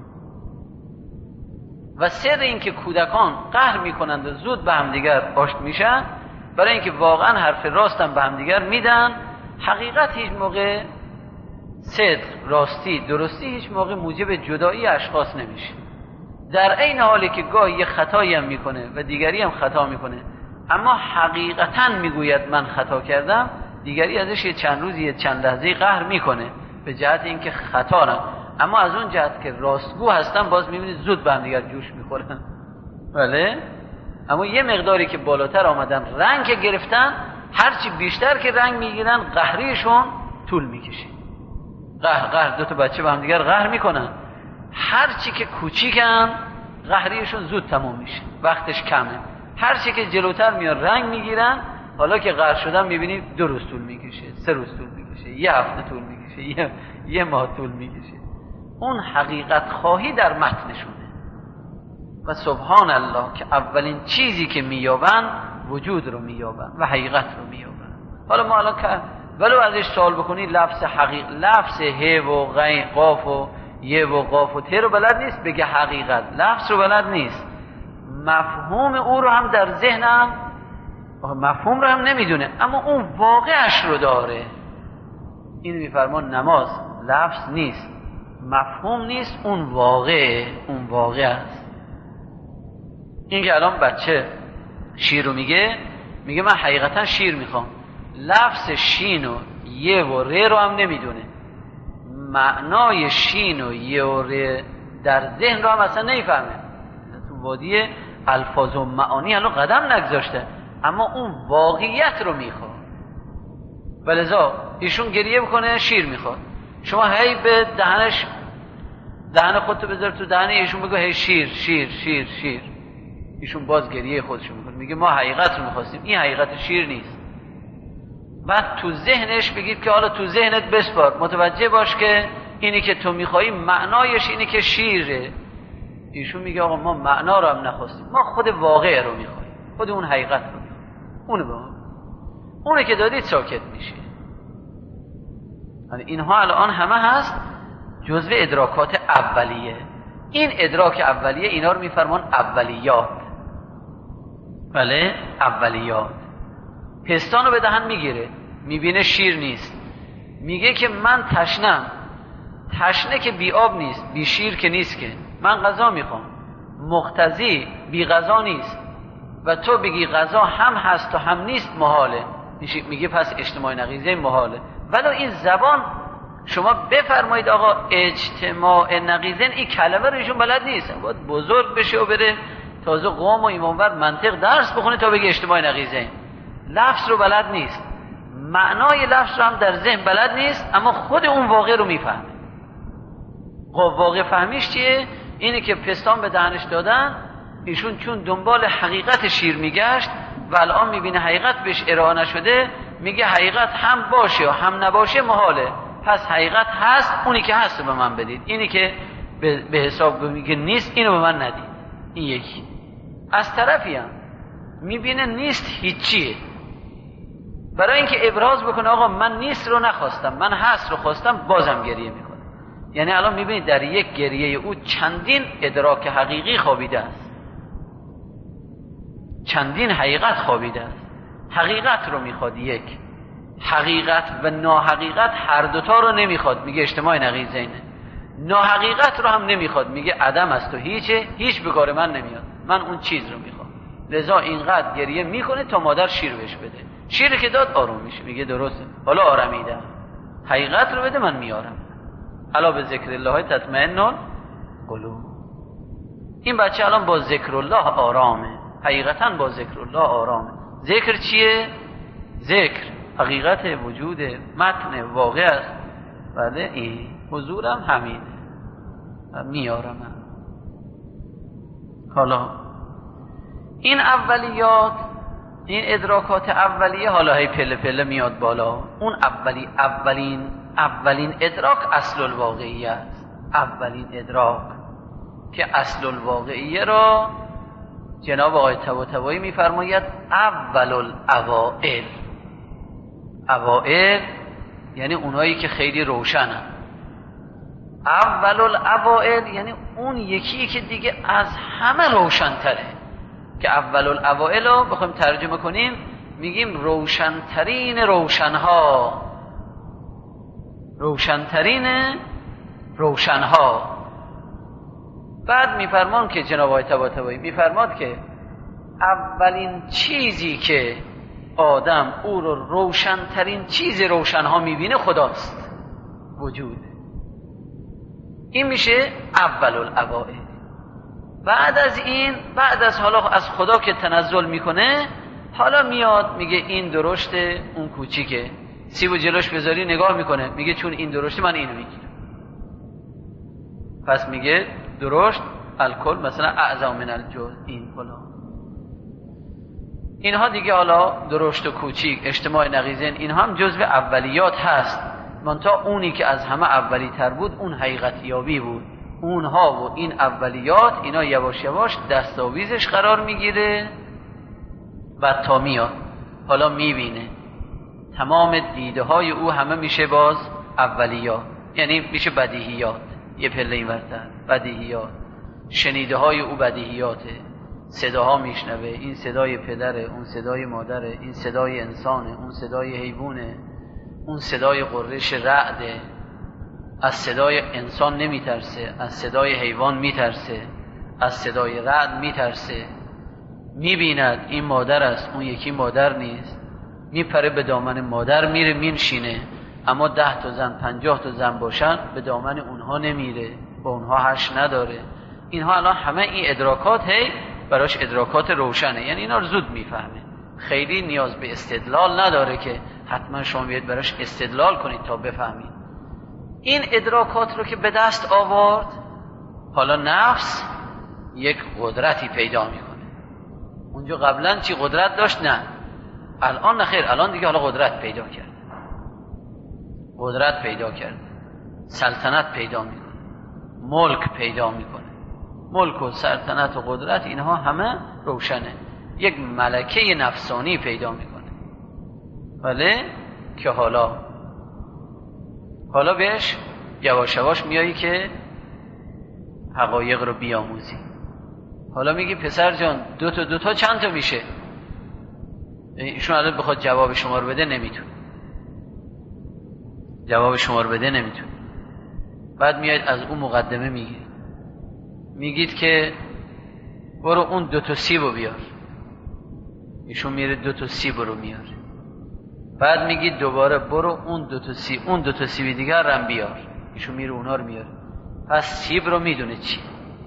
و سر این که کودکان قهر میکنند و زود به همدیگر آشت میشن، برای اینکه واقعا حرف راستم به همدیگر میدن. حقیقت هیچ موقع، صدق، راستی، درستی هیچ موقع موجب جدایی اشخاص نمیشه. در عین حالی که گاهی یه خطایی هم میکنه و دیگری هم خطا میکنه، اما حقیقتا میگوید من خطا کردم، دیگری ازش یه چند روزی یه چند لحظه قهر میکنه به جهت اینکه خطا نه، اما از اون جهت که راستگو هستن باز میبینید زود به هم دیگر جوش میخورن. بله اما یه مقداری که بالاتر آمدن، رنگ که گرفتن، هرچی بیشتر که رنگ میگیرن قهریشون طول میکشه. قهر قهر دو تا بچه به هم دیگر قهر میکنن، هرچی که کوچیکن قهریشون زود تموم میشه، وقتش کمه. هرچی که جلوتر میاد رنگ میگیرن، حالا که قهر شدن میبینید دو روز طول میکشه، سه روز طول میکشه، یه هفته طول میکشه، یه, یه ماه طول میکشه. اون حقیقت خواهی در متنشونه و سبحان الله که اولین چیزی که میابن وجود رو میابن و حقیقت رو میابن. حالا ما الان که ولو ازش سوال بکنی لفظ حقیقت، لفظ ه و غین قاف و یه و قاف و ته رو بلد نیست بگه حقیقت، لفظ رو بلد نیست، مفهوم او رو هم در ذهنم مفهوم رو هم نمیدونه اما اون واقعش رو داره. این میفرمان نماز لفظ نیست، مفهوم نیست، اون واقع اون واقع است. این که الان بچه شیر رو میگه میگه من حقیقتا شیر میخوام، لفظ شین و یه و ره رو هم نمیدونه، معنای شین و یه و ره در ذهن رو هم اصلا نمیفهمه، تو وادی الفاظ و معانی الان قدم نگذاشته اما اون واقعیت رو میخواد. ولذا ایشون گریه بکنه شیر میخواد، شما هی به دهنش دهن خودتو بذار تو دهن ایشون بگو هی شیر شیر شیر شیر، ایشون باز گریه خودشو میکنه میگه ما حقیقت رو میخواستیم، این حقیقت شیر نیست. بعد تو ذهنش بگید که حالا تو ذهنت بسپار، متوجه باش که اینی که تو میخوایی معنایش اینی که شیره. ایشون میگه آقا ما معنا رو هم نخواستیم، ما خود واقع رو میخوایم، خود اون حقیقت رو میخوایم، اونو به ما اونه که دادید ساکت میشه. اینها الان همه هست جزو ادراکات اولیه. این ادراک اولیه اینا رو میفرمان اولیات. بله اولیات. پستان رو به دهن میگیره میبینه شیر نیست، میگه که من تشنم، تشنه که بی آب نیست، بی شیر که نیست، که من غذا میخوام، مقتضی بی غذا نیست و تو بگی غذا هم هست و هم نیست محاله، میگه پس اجتماع نقیضه محاله. ولو این زبان شما بفرمایید آقا اجتماع نقیضین، این کلمه رو ایشون بلد نیست، باید بزرگ بشه و بره تازه قوم و ایمانور منطق درس بخونه تا بگه اجتماع نقیضین. لفظ رو بلد نیست، معنای لفظ رو هم در ذهن بلد نیست اما خود اون واقع رو میفهمه. واقع فهمیش چیه؟ اینه که پستان به دهنش دادن، ایشون چون دنبال حقیقت شیر میگشت و الان میبینه حقیقت بهش ارائه نشده، میگه حقیقت هم باشه و هم نباشه محاله، پس حقیقت هست، اونی که هست رو به من بدید، اینی که به حساب میگه نیست اینو به من ندید. این یکی. از طرفی هم میبینه نیست هیچیه، برای اینکه ابراز بکنه آقا من نیست رو نخواستم، من هست رو خواستم، بازم گریه میکنه. یعنی الان میبینید در یک گریه او چندین ادراک حقیقی خوابیده است، چندین حقیقت خوابیده است. حقیقت رو میخواد یک، حقیقت و ناحقیقت هر دوتا رو نمیخواد، میگه اجتماع نقیضینه. ناحقیقت رو هم نمیخواد، میگه عدم است و هیچه، هیچ به کار من نمیاد، من اون چیز رو میخوام. لذا اینقدر گریه میکنه تا مادر شیر بهش بده، شیر که داد آروم میشه، میگه درسته حالا آرمیدم، حقیقت رو بده من میارم. الا به ذکر الله تطمئن القلوب. این بچه الان با ذکر الله آرامه، حقیقتا با ذکر الله آرامه. ذکر چیه؟ ذکر حقیقت وجود متن واقع است. بله این حضورم همینه، میارم. حالا این اولیات، این ادراکات اولیه حالا هی پله پله میاد بالا. اون اولی اولین اولین ادراک اصل الواقعیه است. اولین ادراک که اصل الواقعیه را جناب آقای طباطبایی میفرماید اول الاوائل. اوائل یعنی اونایی که خیلی روشنن. اول الاوائل یعنی اون یکی که دیگه از همه روشن‌تره، که اول الاوائل رو بخوایم ترجمه کنیم میگیم روشن‌ترین روشن‌ها، روشن‌ترین روشن‌ها. بعد میفرمان که جناب آقای طباطبایی میفرماد که اولین چیزی که آدم او رو روشن‌ترین چیز روشن‌ها میبینه خداست، وجود. این میشه اول الاوائل. بعد از این، بعد از حالا از خدا که تنزل میکنه، حالا میاد میگه این درشته اون کوچیکه، سیب و جلوش بذاری نگاه میکنه میگه چون این درشته من اینو میگیرم، پس میگه درشت الکل مثلا اعظم من الجزء، این فلان. اینها دیگه حالا درشت و کوچیک، اجتماع نقیضین، اینها هم جزو اولیات هست منتها اونی که از همه اولی تر بود اون حقیقتیابی بود. اونها و این اولیات اینا یواش یواش دستاویزش قرار میگیره و تا میاد حالا میبینه تمام دیده های او همه میشه باز اولیات، یعنی میشه بدیهیات، یه پله این ورتر بدیهیات، شنیده های او بدیهیاته، صداها میشنوه، این صدای پدره، اون صدای مادره، این صدای انسانه، اون صدای حیوانه، اون صدای قررش رعده، از صدای انسان نمیترسه، از صدای حیوان میترسه، از صدای رعد میترسه، میبیند این مادر است اون یکی مادر نیست، میپره به دامن مادر میره مینشینه، اما ده تا زن پنجاه تا زن باشن به دامن اونها نمیره، با اونها هش نداره. اینها الان همه این ادراکات هی براش ادراکات روشنه، یعنی اینا رو زود میفهمه، خیلی نیاز به استدلال نداره که حتما شما بیاید براش استدلال کنید تا بفهمید. این ادراکات رو که به دست آورد حالا نفس یک قدرتی پیدا میکنه. اونجا قبلا چی قدرت داشت؟ نه، الان نخیر، الان دیگه حالا قدرت پیدا کرد، قدرت پیدا کرد، سلطنت پیدا میکنه، ملک پیدا میکنه. ملک و سلطنت و قدرت اینها همه روشنه، یک ملکه نفسانی پیدا میکنه. ولی که حالا حالا بهش یواش یواش میایی که حقایق رو بیاموزی. حالا میگی پسر جان دو تا دو تا چند تا میشه؟ ایشون الان بخواد جواب شما رو بده نمیتونه، جواب شما رو بده نمیتونه. بعد میاید از اون مقدمه میگید میگید که برو اون دو تا سیب رو بیار، ایشون میره دو تا سیب رو میاره. بعد میگید دوباره برو اون دو تا سیب اون دو تا سیب دیگر رو بیار، ایشون میره اونها رو میاره. پس سیب رو میدونه چی؟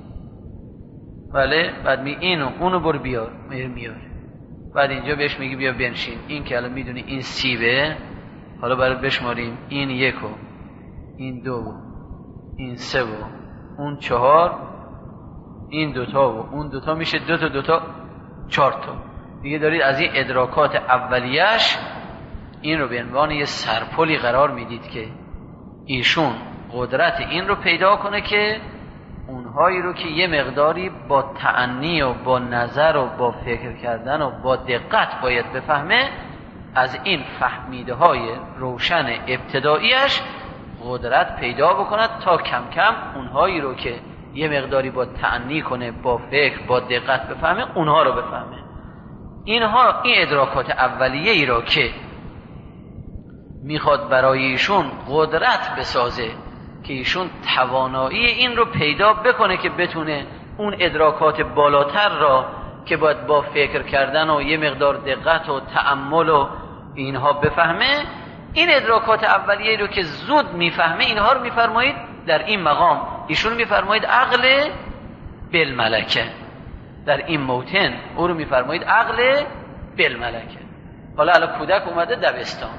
بله. بعد می اینو اونو برو بیار، میره میاره. بعد اینجا بهش میگی بیا بنشین، این که الان میدونی این سیبه، حالا برای بشماریم این یکو، این دو، این سه و اون چهار، این دوتا و اون دوتا میشه دوتا دوتا چهار تا. دیگه دارید از این ادراکات اولیش این رو به عنوان یه سرپلی قرار میدید که ایشون قدرت این رو پیدا کنه که اونهایی رو که یه مقداری با تأنی و با نظر و با فکر کردن و با دقت باید بفهمه، از این فهمیده های روشن ابتداییش قدرت پیدا بکند تا کم کم اونهایی رو که یه مقداری با تأنی کنه، با فکر، با دقت بفهمه، اونها رو بفهمه. اینها این ادراکات اولیه ای را که میخواد برای ایشون قدرت بسازه که ایشون توانایی این رو پیدا بکنه که بتونه اون ادراکات بالاتر را که باید با فکر کردن و یه مقدار دقت و تأمل و اینها بفهمه، این ادراکات اولیه رو که زود میفهمه اینها رو میفرمایید در این مقام ایشون میفرمایید عقل بالملکه. در این موطن او رو میفرمایید عقل بالملکه. حالا الان کودک اومده دبستان،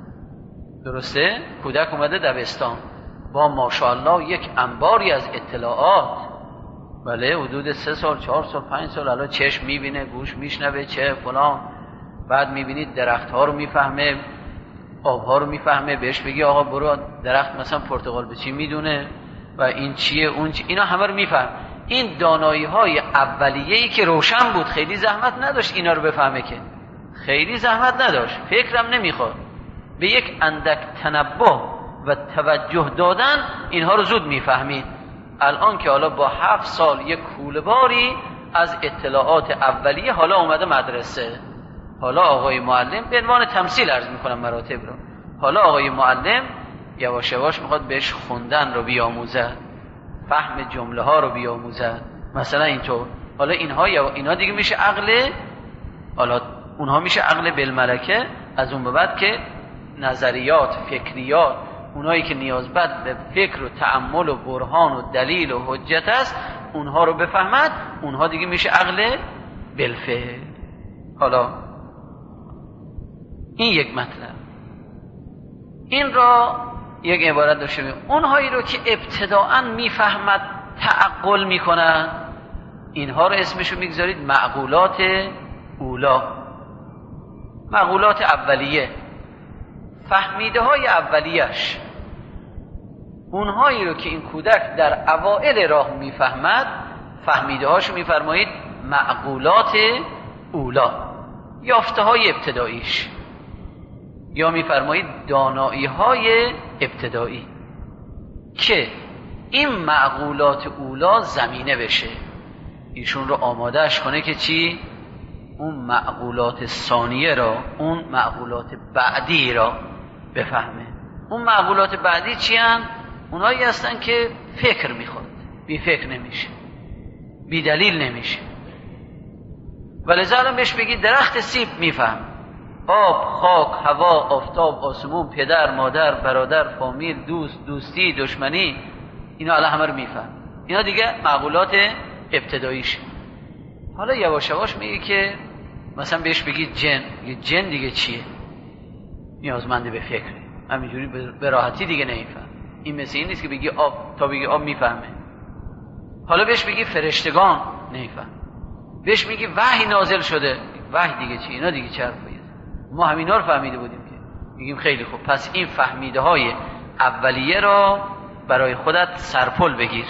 درسته؟ کودک اومده دبستان با ماشاءالله یک انباری از اطلاعات، بله، حدود سه سال چهار سال پنج سال الان چشم میبینه، گوش میشنوه، چه فلان. بعد میبینید درخت ها رو میفهمه، آب ها رو میفهمه، بهش بگی آقا برو درخت مثلا پرتقال به چی میدونه و این چیه اون چی، اینا همه رو میفهم. این دانایی های اولیه‌ای که روشن بود، خیلی زحمت نداشت اینا رو بفهمه، که خیلی زحمت نداشت، فکرم نمیخواد، به یک اندک تنبه و توجه دادن اینها رو زود میفهمید. الان که حالا با هفت سال یک کوله‌باری از اطلاعات اولیه حالا اومده مدرسه، حالا آقای معلم، به عنوان تمثیل عرض میکنم مراتب رو، حالا آقای معلم یواش یواش میخواد بهش خوندن رو بیاموزد، فهم جمله ها رو بیاموزد، مثلا اینطور. حالا اینها اینا دیگه میشه عقل، حالا اونها میشه عقل بالملکه. از اون به بعد که نظریات، فکریات، اونایی که نیازمند به فکر و تأمل و برهان و دلیل و حجت است، اونها رو بفهمد، اونها دیگه میشه عقل بالفعل. حالا این یک مطلب. این را یک عبارت داشته بیم. اونهایی رو که ابتداعاً میفهمد، تعقل میکنن، اینها رو اسمشو میگذارید معقولات اولا، معقولات اولیه. فهمیده های اولیش، اونهایی رو که این کودک در اوائل راه میفهمد، فهمیده هاشو میفرمایید معقولات اولا، یافته های ابتداییش، یا میفرمایید دانایی های ابتدایی، که این معقولات اولا زمینه بشه، ایشون رو آمادهش کنه که چی؟ اون معقولات ثانیه را، اون معقولات بعدی را بفهمه. اون معقولات بعدی چی هن؟ اونایی هستن که فکر میخواد، بی فکر نمیشه، بی دلیل نمیشه. ولذا الان بهش بگی درخت سیب میفهم، آب، خاک، هوا، آفتاب، آسمون، پدر، مادر، برادر، فامیل، دوست، دوستی، دشمنی، اینا الان همه رو میفهم. اینا دیگه معقولات ابتداییشه. حالا یواش یواش میگه که مثلا بهش بگی جن، یه جن دیگه چیه؟ نیازمنده به فکره، همینجوری به راحتی دیگه نمیفهم. این مثل این نیست که بگی آب، تا بگی آب میفهمه. حالا بهش بگی فرشتگان، نمیفهم. بهش میگی وحی نازل شده، وحی دیگه چی؟ اینا دیگه چه حرفیه؟ ما همینا رو فهمیده بودیم که. میگیم خیلی خوب، پس این فهمیده های اولیه را برای خودت سرپل بگیر،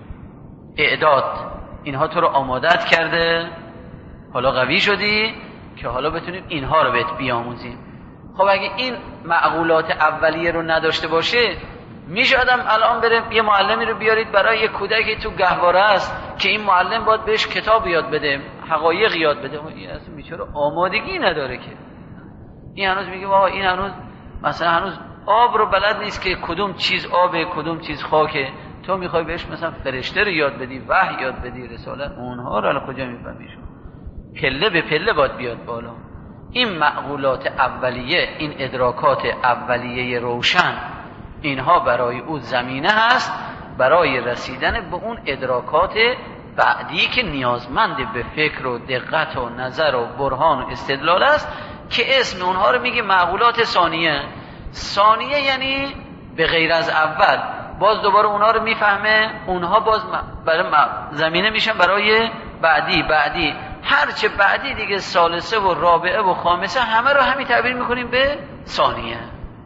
اعداد، اینها تو رو آمادت کرده، حالا قوی شدی که حالا بتونیم اینها رو بهت بیاموزیم. خب اگه این معقولات اولیه رو نداشته باشه، میشه آدم الان بره یه معلمی رو بیارید برای یه کودکی تو گهواره است که این معلم باید بهش کتاب یاد بده، حقایق یاد بده، این اصلا بیچاره آمادگی نداره که. این هنوز میگه بابا این هنوز مثلا هنوز آب رو بلد نیست که کدوم چیز آبه، کدوم چیز خاکه. تو میخوای بهش مثلا فرشته رو یاد بدی، وحی یاد بدی، رسالت، اونها رو الان کجا میفهمیشون؟ پله به پله باید بیاد بالا. این معقولات اولیه، این ادراکات اولیه روشن، اینها برای او زمینه هست برای رسیدن به اون ادراکات بعدی که نیازمند به فکر و دقت و نظر و برهان و استدلال است، که اسم اونها رو میگه معقولات ثانیه. ثانیه یعنی به غیر از اول، باز دوباره اونها رو میفهمه، اونها باز برای زمینه میشن برای بعدی بعدی هرچه بعدی دیگه، ثالثه و رابعه و خامسه، همه رو همین تعبیر میکنیم به ثانیه،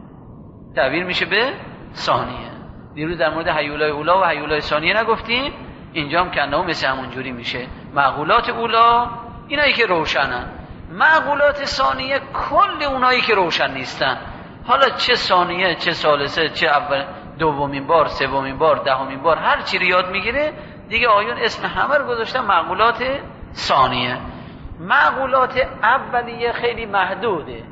تعبیر میشه به ثانیه. دیروز در مورد هیولای اولا و هیولای ثانیه نگفتیم؟ اینجا هم کنه مثل همون جوری میشه. معقولات اولا اینایی که روشنن، معقولات ثانیه کل اونایی که روشن نیستن. حالا چه ثانیه، چه ثالثه، چه اول، دومین بار، سومین بار، دهمین بار، هر چی رو یاد میگیره دیگه آیون اسم همه رو گذاشتن معقولات ثانیه. معقولات اولیه خیلی محدوده،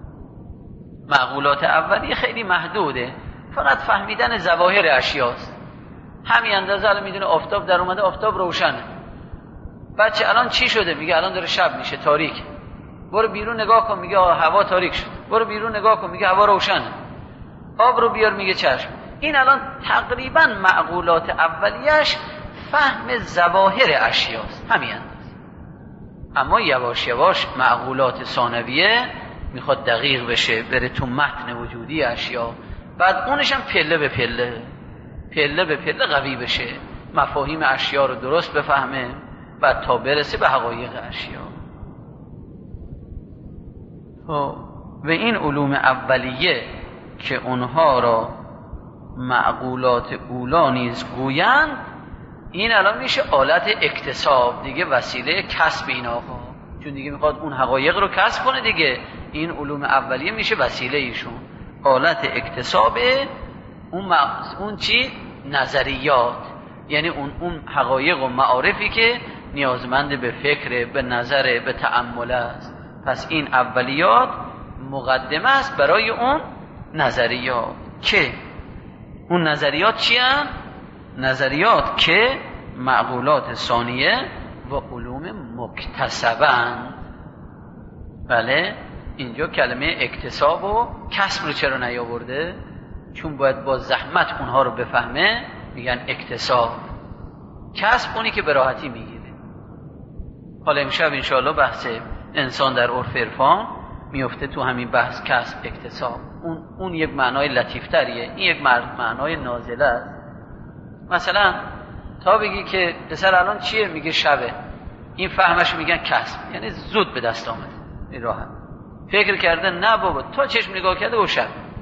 معقولات اولیه خیلی محدوده، فقط فهمیدن ظواهر اشیاست. همین اندازه الان میدونه آفتاب در اومده، آفتاب روشنه. بچه الان چی شده؟ میگه الان داره شب میشه، تاریک. برو بیرون نگاه کن، میگه هوا تاریک شد. برو بیرون نگاه کن، میگه هوا روشنه. آب رو بیار، میگه چشم. این الان تقریبا معقولات اولیش فهم ظواهر اشیاست، همین اندازه. اما یواش یواش معقولات ثانویه میخواد دقیق بشه، بره تو متن وجودی اشیا، بعد اونش هم پله به پله پله به پله قوی بشه، مفاهیم اشیا رو درست بفهمه، بعد تا برسه به حقایق اشیا. و این علوم اولیه که اونها را معقولات اولا نیز گویند، این الان میشه آلت اکتساب دیگه، وسیله کسب این آقا، چون دیگه میخواد اون حقایق رو کسب کنه دیگه. این علوم اولیه میشه وسیله ایشون، آلت اکتساب اون مغز. اون چی؟ نظریات، یعنی اون اون حقایق و معارفی که نیازمند به فکر، به نظر، به تأمل است. پس این اولیات مقدمه است برای اون نظریات. که اون نظریات چی هستند؟ نظریات که معقولات ثانیه و علوم مکتسبند. بله، اینجا کلمه اکتساب و کسب رو چرا نیاورده؟ چون باید با زحمت اونها رو بفهمه، میگن اکتساب. کسب اونی که به راحتی میگیره. حالا امشب انشاءالله بحث انسان در عرف عرفان میفته تو همین بحث کسب، اکتساب. اون اون یک معنای لطیفتریه، این یک معنای نازله است. مثلا تا بگی که پسر الان چیه، میگه شبه، این فهمش میگن کسب، یعنی زود به دست آمده، راحت فکر کرده. نه بابا، تا چشم نگاه کرده و شب،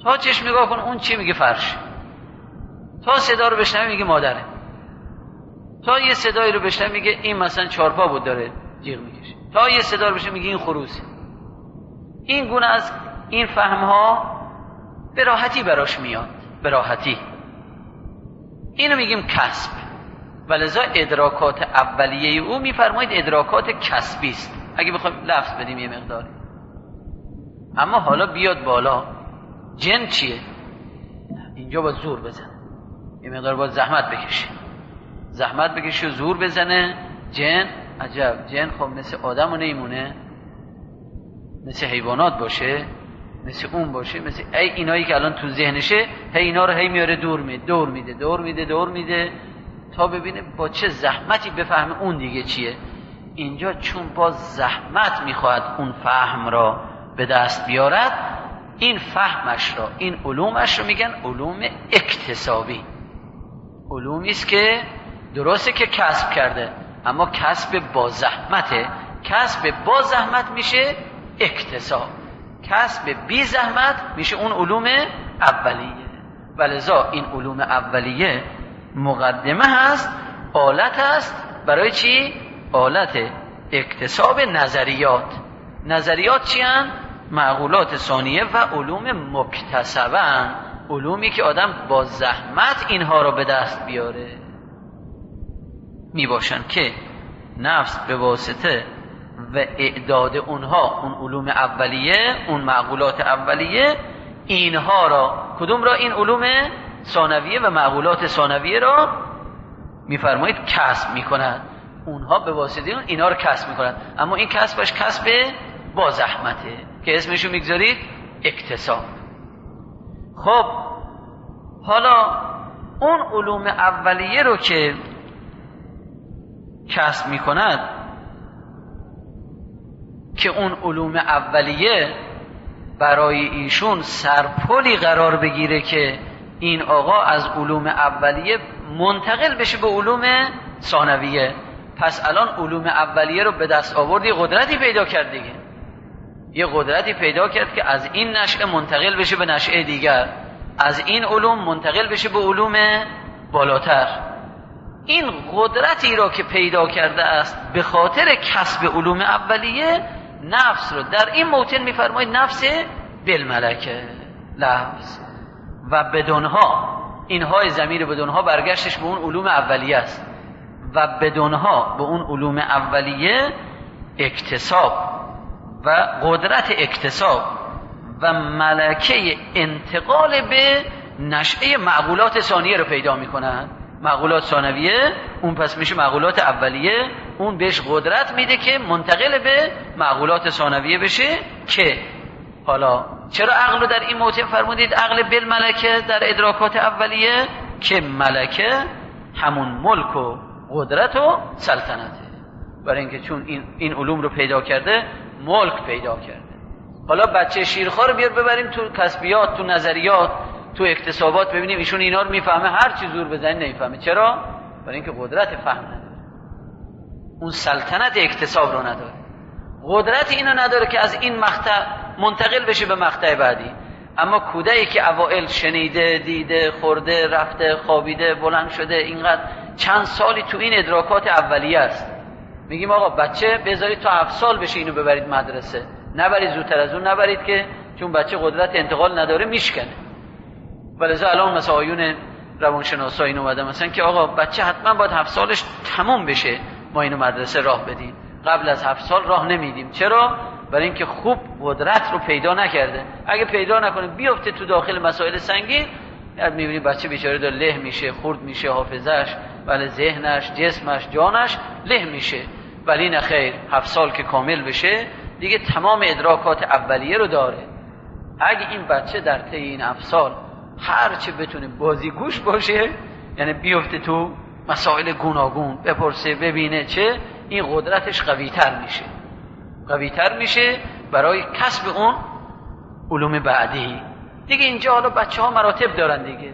تا چشم نگاه کن اون چی میگه فرش، تا صدا رو بشنوی میگه مادره، تا یه صدایی رو بشنوی میگه این مثلا چارپا بود داره جیغ میکشه، تا یه صدا رو بشنوی میگه این خروسه. این گونه از این فهم ها به راحتی براش میاد، به راحتی. اینو میگیم کسب. ولذا ادراکات اولیه او میفرمایید ادراکات کسبی است، اگه بخوایم لفظ بدیم یه مقداری. اما حالا بیاد بالا جن چیه؟ اینجا با زور بزنه، یه مقدار با زحمت بکشه، زحمت بکشه و زور بزنه. جن عجب، جن خب مثل آدم و نیمونه، مثل حیوانات باشه، مثل اون باشه، مثل ای اینایی که الان تو ذهنشه، هی اینا رو هی میاره دور میده دور میده دور میده دور میده تا ببینه با چه زحمتی بفهمه اون دیگه چیه. اینجا چون با زحمت میخواهد اون فهم را به دست بیارد، این فهمش را، این علومش رو میگن علوم اکتسابی. علومی است که درسته که کسب کرده، اما کسب با زحمته. کسب با زحمت میشه اکتساب، کسب بی زحمت میشه اون علوم اولیه. ولذا این علوم اولیه مقدمه هست، آلت هست برای چی؟ آلت اکتساب نظریات. نظریات چی هست؟ معقولات ثانیه و علوم مکتسبه هست، علومی که آدم با زحمت اینها رو به دست بیاره می باشن که نفس به واسطه و اعداد اونها، اون علوم اولیه، اون معقولات اولیه، اینها را، کدوم را؟ این علوم ثانویه و معقولات ثانویه را میفرمایید کسب میکنند. اونها به واسطه اون اینا رو کسب میکنند، اما این کسبش کسب با زحمته که اسمشو میگذارید اکتساب. خب حالا اون علوم اولیه رو که کسب میکند، که اون علوم اولیه برای ایشون سرپلی قرار بگیره که این آقا از علوم اولیه منتقل بشه به علوم ثانویه. پس الان علوم اولیه رو به دست آورد، یه قدرتی پیدا کرد دیگه، یه قدرتی پیدا کرد که از این نشأه منتقل بشه به نشأه دیگر، از این علوم منتقل بشه به علوم بالاتر. این قدرتی را که پیدا کرده است به خاطر کسب علوم اولیه، نفس رو در این موطن میفرماید نفس بالملکه، لفظ و بدونها، اینهای ضمیر بدونها برگشتش به اون علوم اولیه است و بدونها به اون علوم اولیه اکتساب و قدرت اکتساب و ملکه انتقال به نشأه معقولات ثانیه رو پیدا میکنن. معقولات ثانویه اون پس میشه معقولات اولیه، اون بهش قدرت میده که منتقل به معقولات ثانویه بشه. که حالا چرا عقل رو در این موطن فرمودید عقل بالملکه در ادراکات اولیه؟ که ملکه همون ملک و قدرت و سلطنته، برای اینکه چون این این علوم رو پیدا کرده ملک پیدا کرده. حالا بچه شیرخوار بیار ببریم تو کسبیات، تو نظریات، تو اکتسابات، ببینیم ایشون اینا رو میفهمه، هر چی زور بزنی نمیفهمه. چرا؟ برای اینکه قدرت فهم نداره، اون سلطنت اکتساب رو نداره، قدرت اینو نداره که از این مقطع منتقل بشه به مقطع بعدی. اما کودکی که اوائل شنیده، دیده، خورده، رفته، خوابیده، بلند شده، اینقدر چند سالی تو این ادراکات اولیه است، میگیم آقا بچه بذارید تا هفت سال بشه اینو ببرید مدرسه، نبرید زودتر از اون نبرید که چون بچه قدرت انتقال نداره میشکنه. ولذا الان مثلا آیون روانشناسا این اومده مثلا که آقا بچه حتما باید هفت سالش تموم بشه ما اینو مدرسه راه بدیم، قبل از هفت سال راه نمیدیم. چرا؟ برای اینکه خوب قدرت رو پیدا نکرده. اگه پیدا نکنه بیفته تو داخل مسائل سنگین، یاد میبینی بچه بیچاره داره له میشه، خرد میشه، حافظش، ولی ذهنش، جسمش، جانش له میشه. ولی نه خیر، هفت سال که کامل بشه دیگه تمام ادراکات اولیه رو داره. اگه این بچه در طی این هفت سال هر چه بتونه بازیگوش باشه، یعنی بیفته تو مسائل گوناگون، بپرسه، ببینه چه، این قدرتش قوی‌تر میشه، قوی‌تر میشه برای کسب اون علوم بعدی. دیگه اینجا حالا بچه ها مراتب دارن دیگه،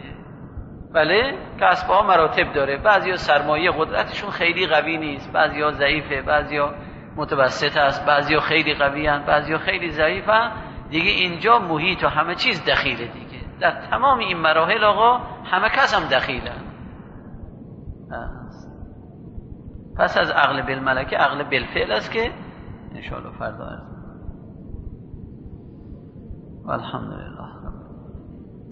بله کسب ها مراتب داره. بعضیا سرمایه قدرتشون خیلی قوی نیست، بعضیا ضعیفه، بعضیا متوسط است، بعضیا خیلی قوی ان، بعضیا خیلی ضعیفن. دیگه اینجا محیط و همه چیز دخیله دیگه. در تمام این مراحل آقا همه کس هم دخیلن. پس از عقل بالملکه عقل بالفعل است که انشاءالله فردا عرض. الحمدلله.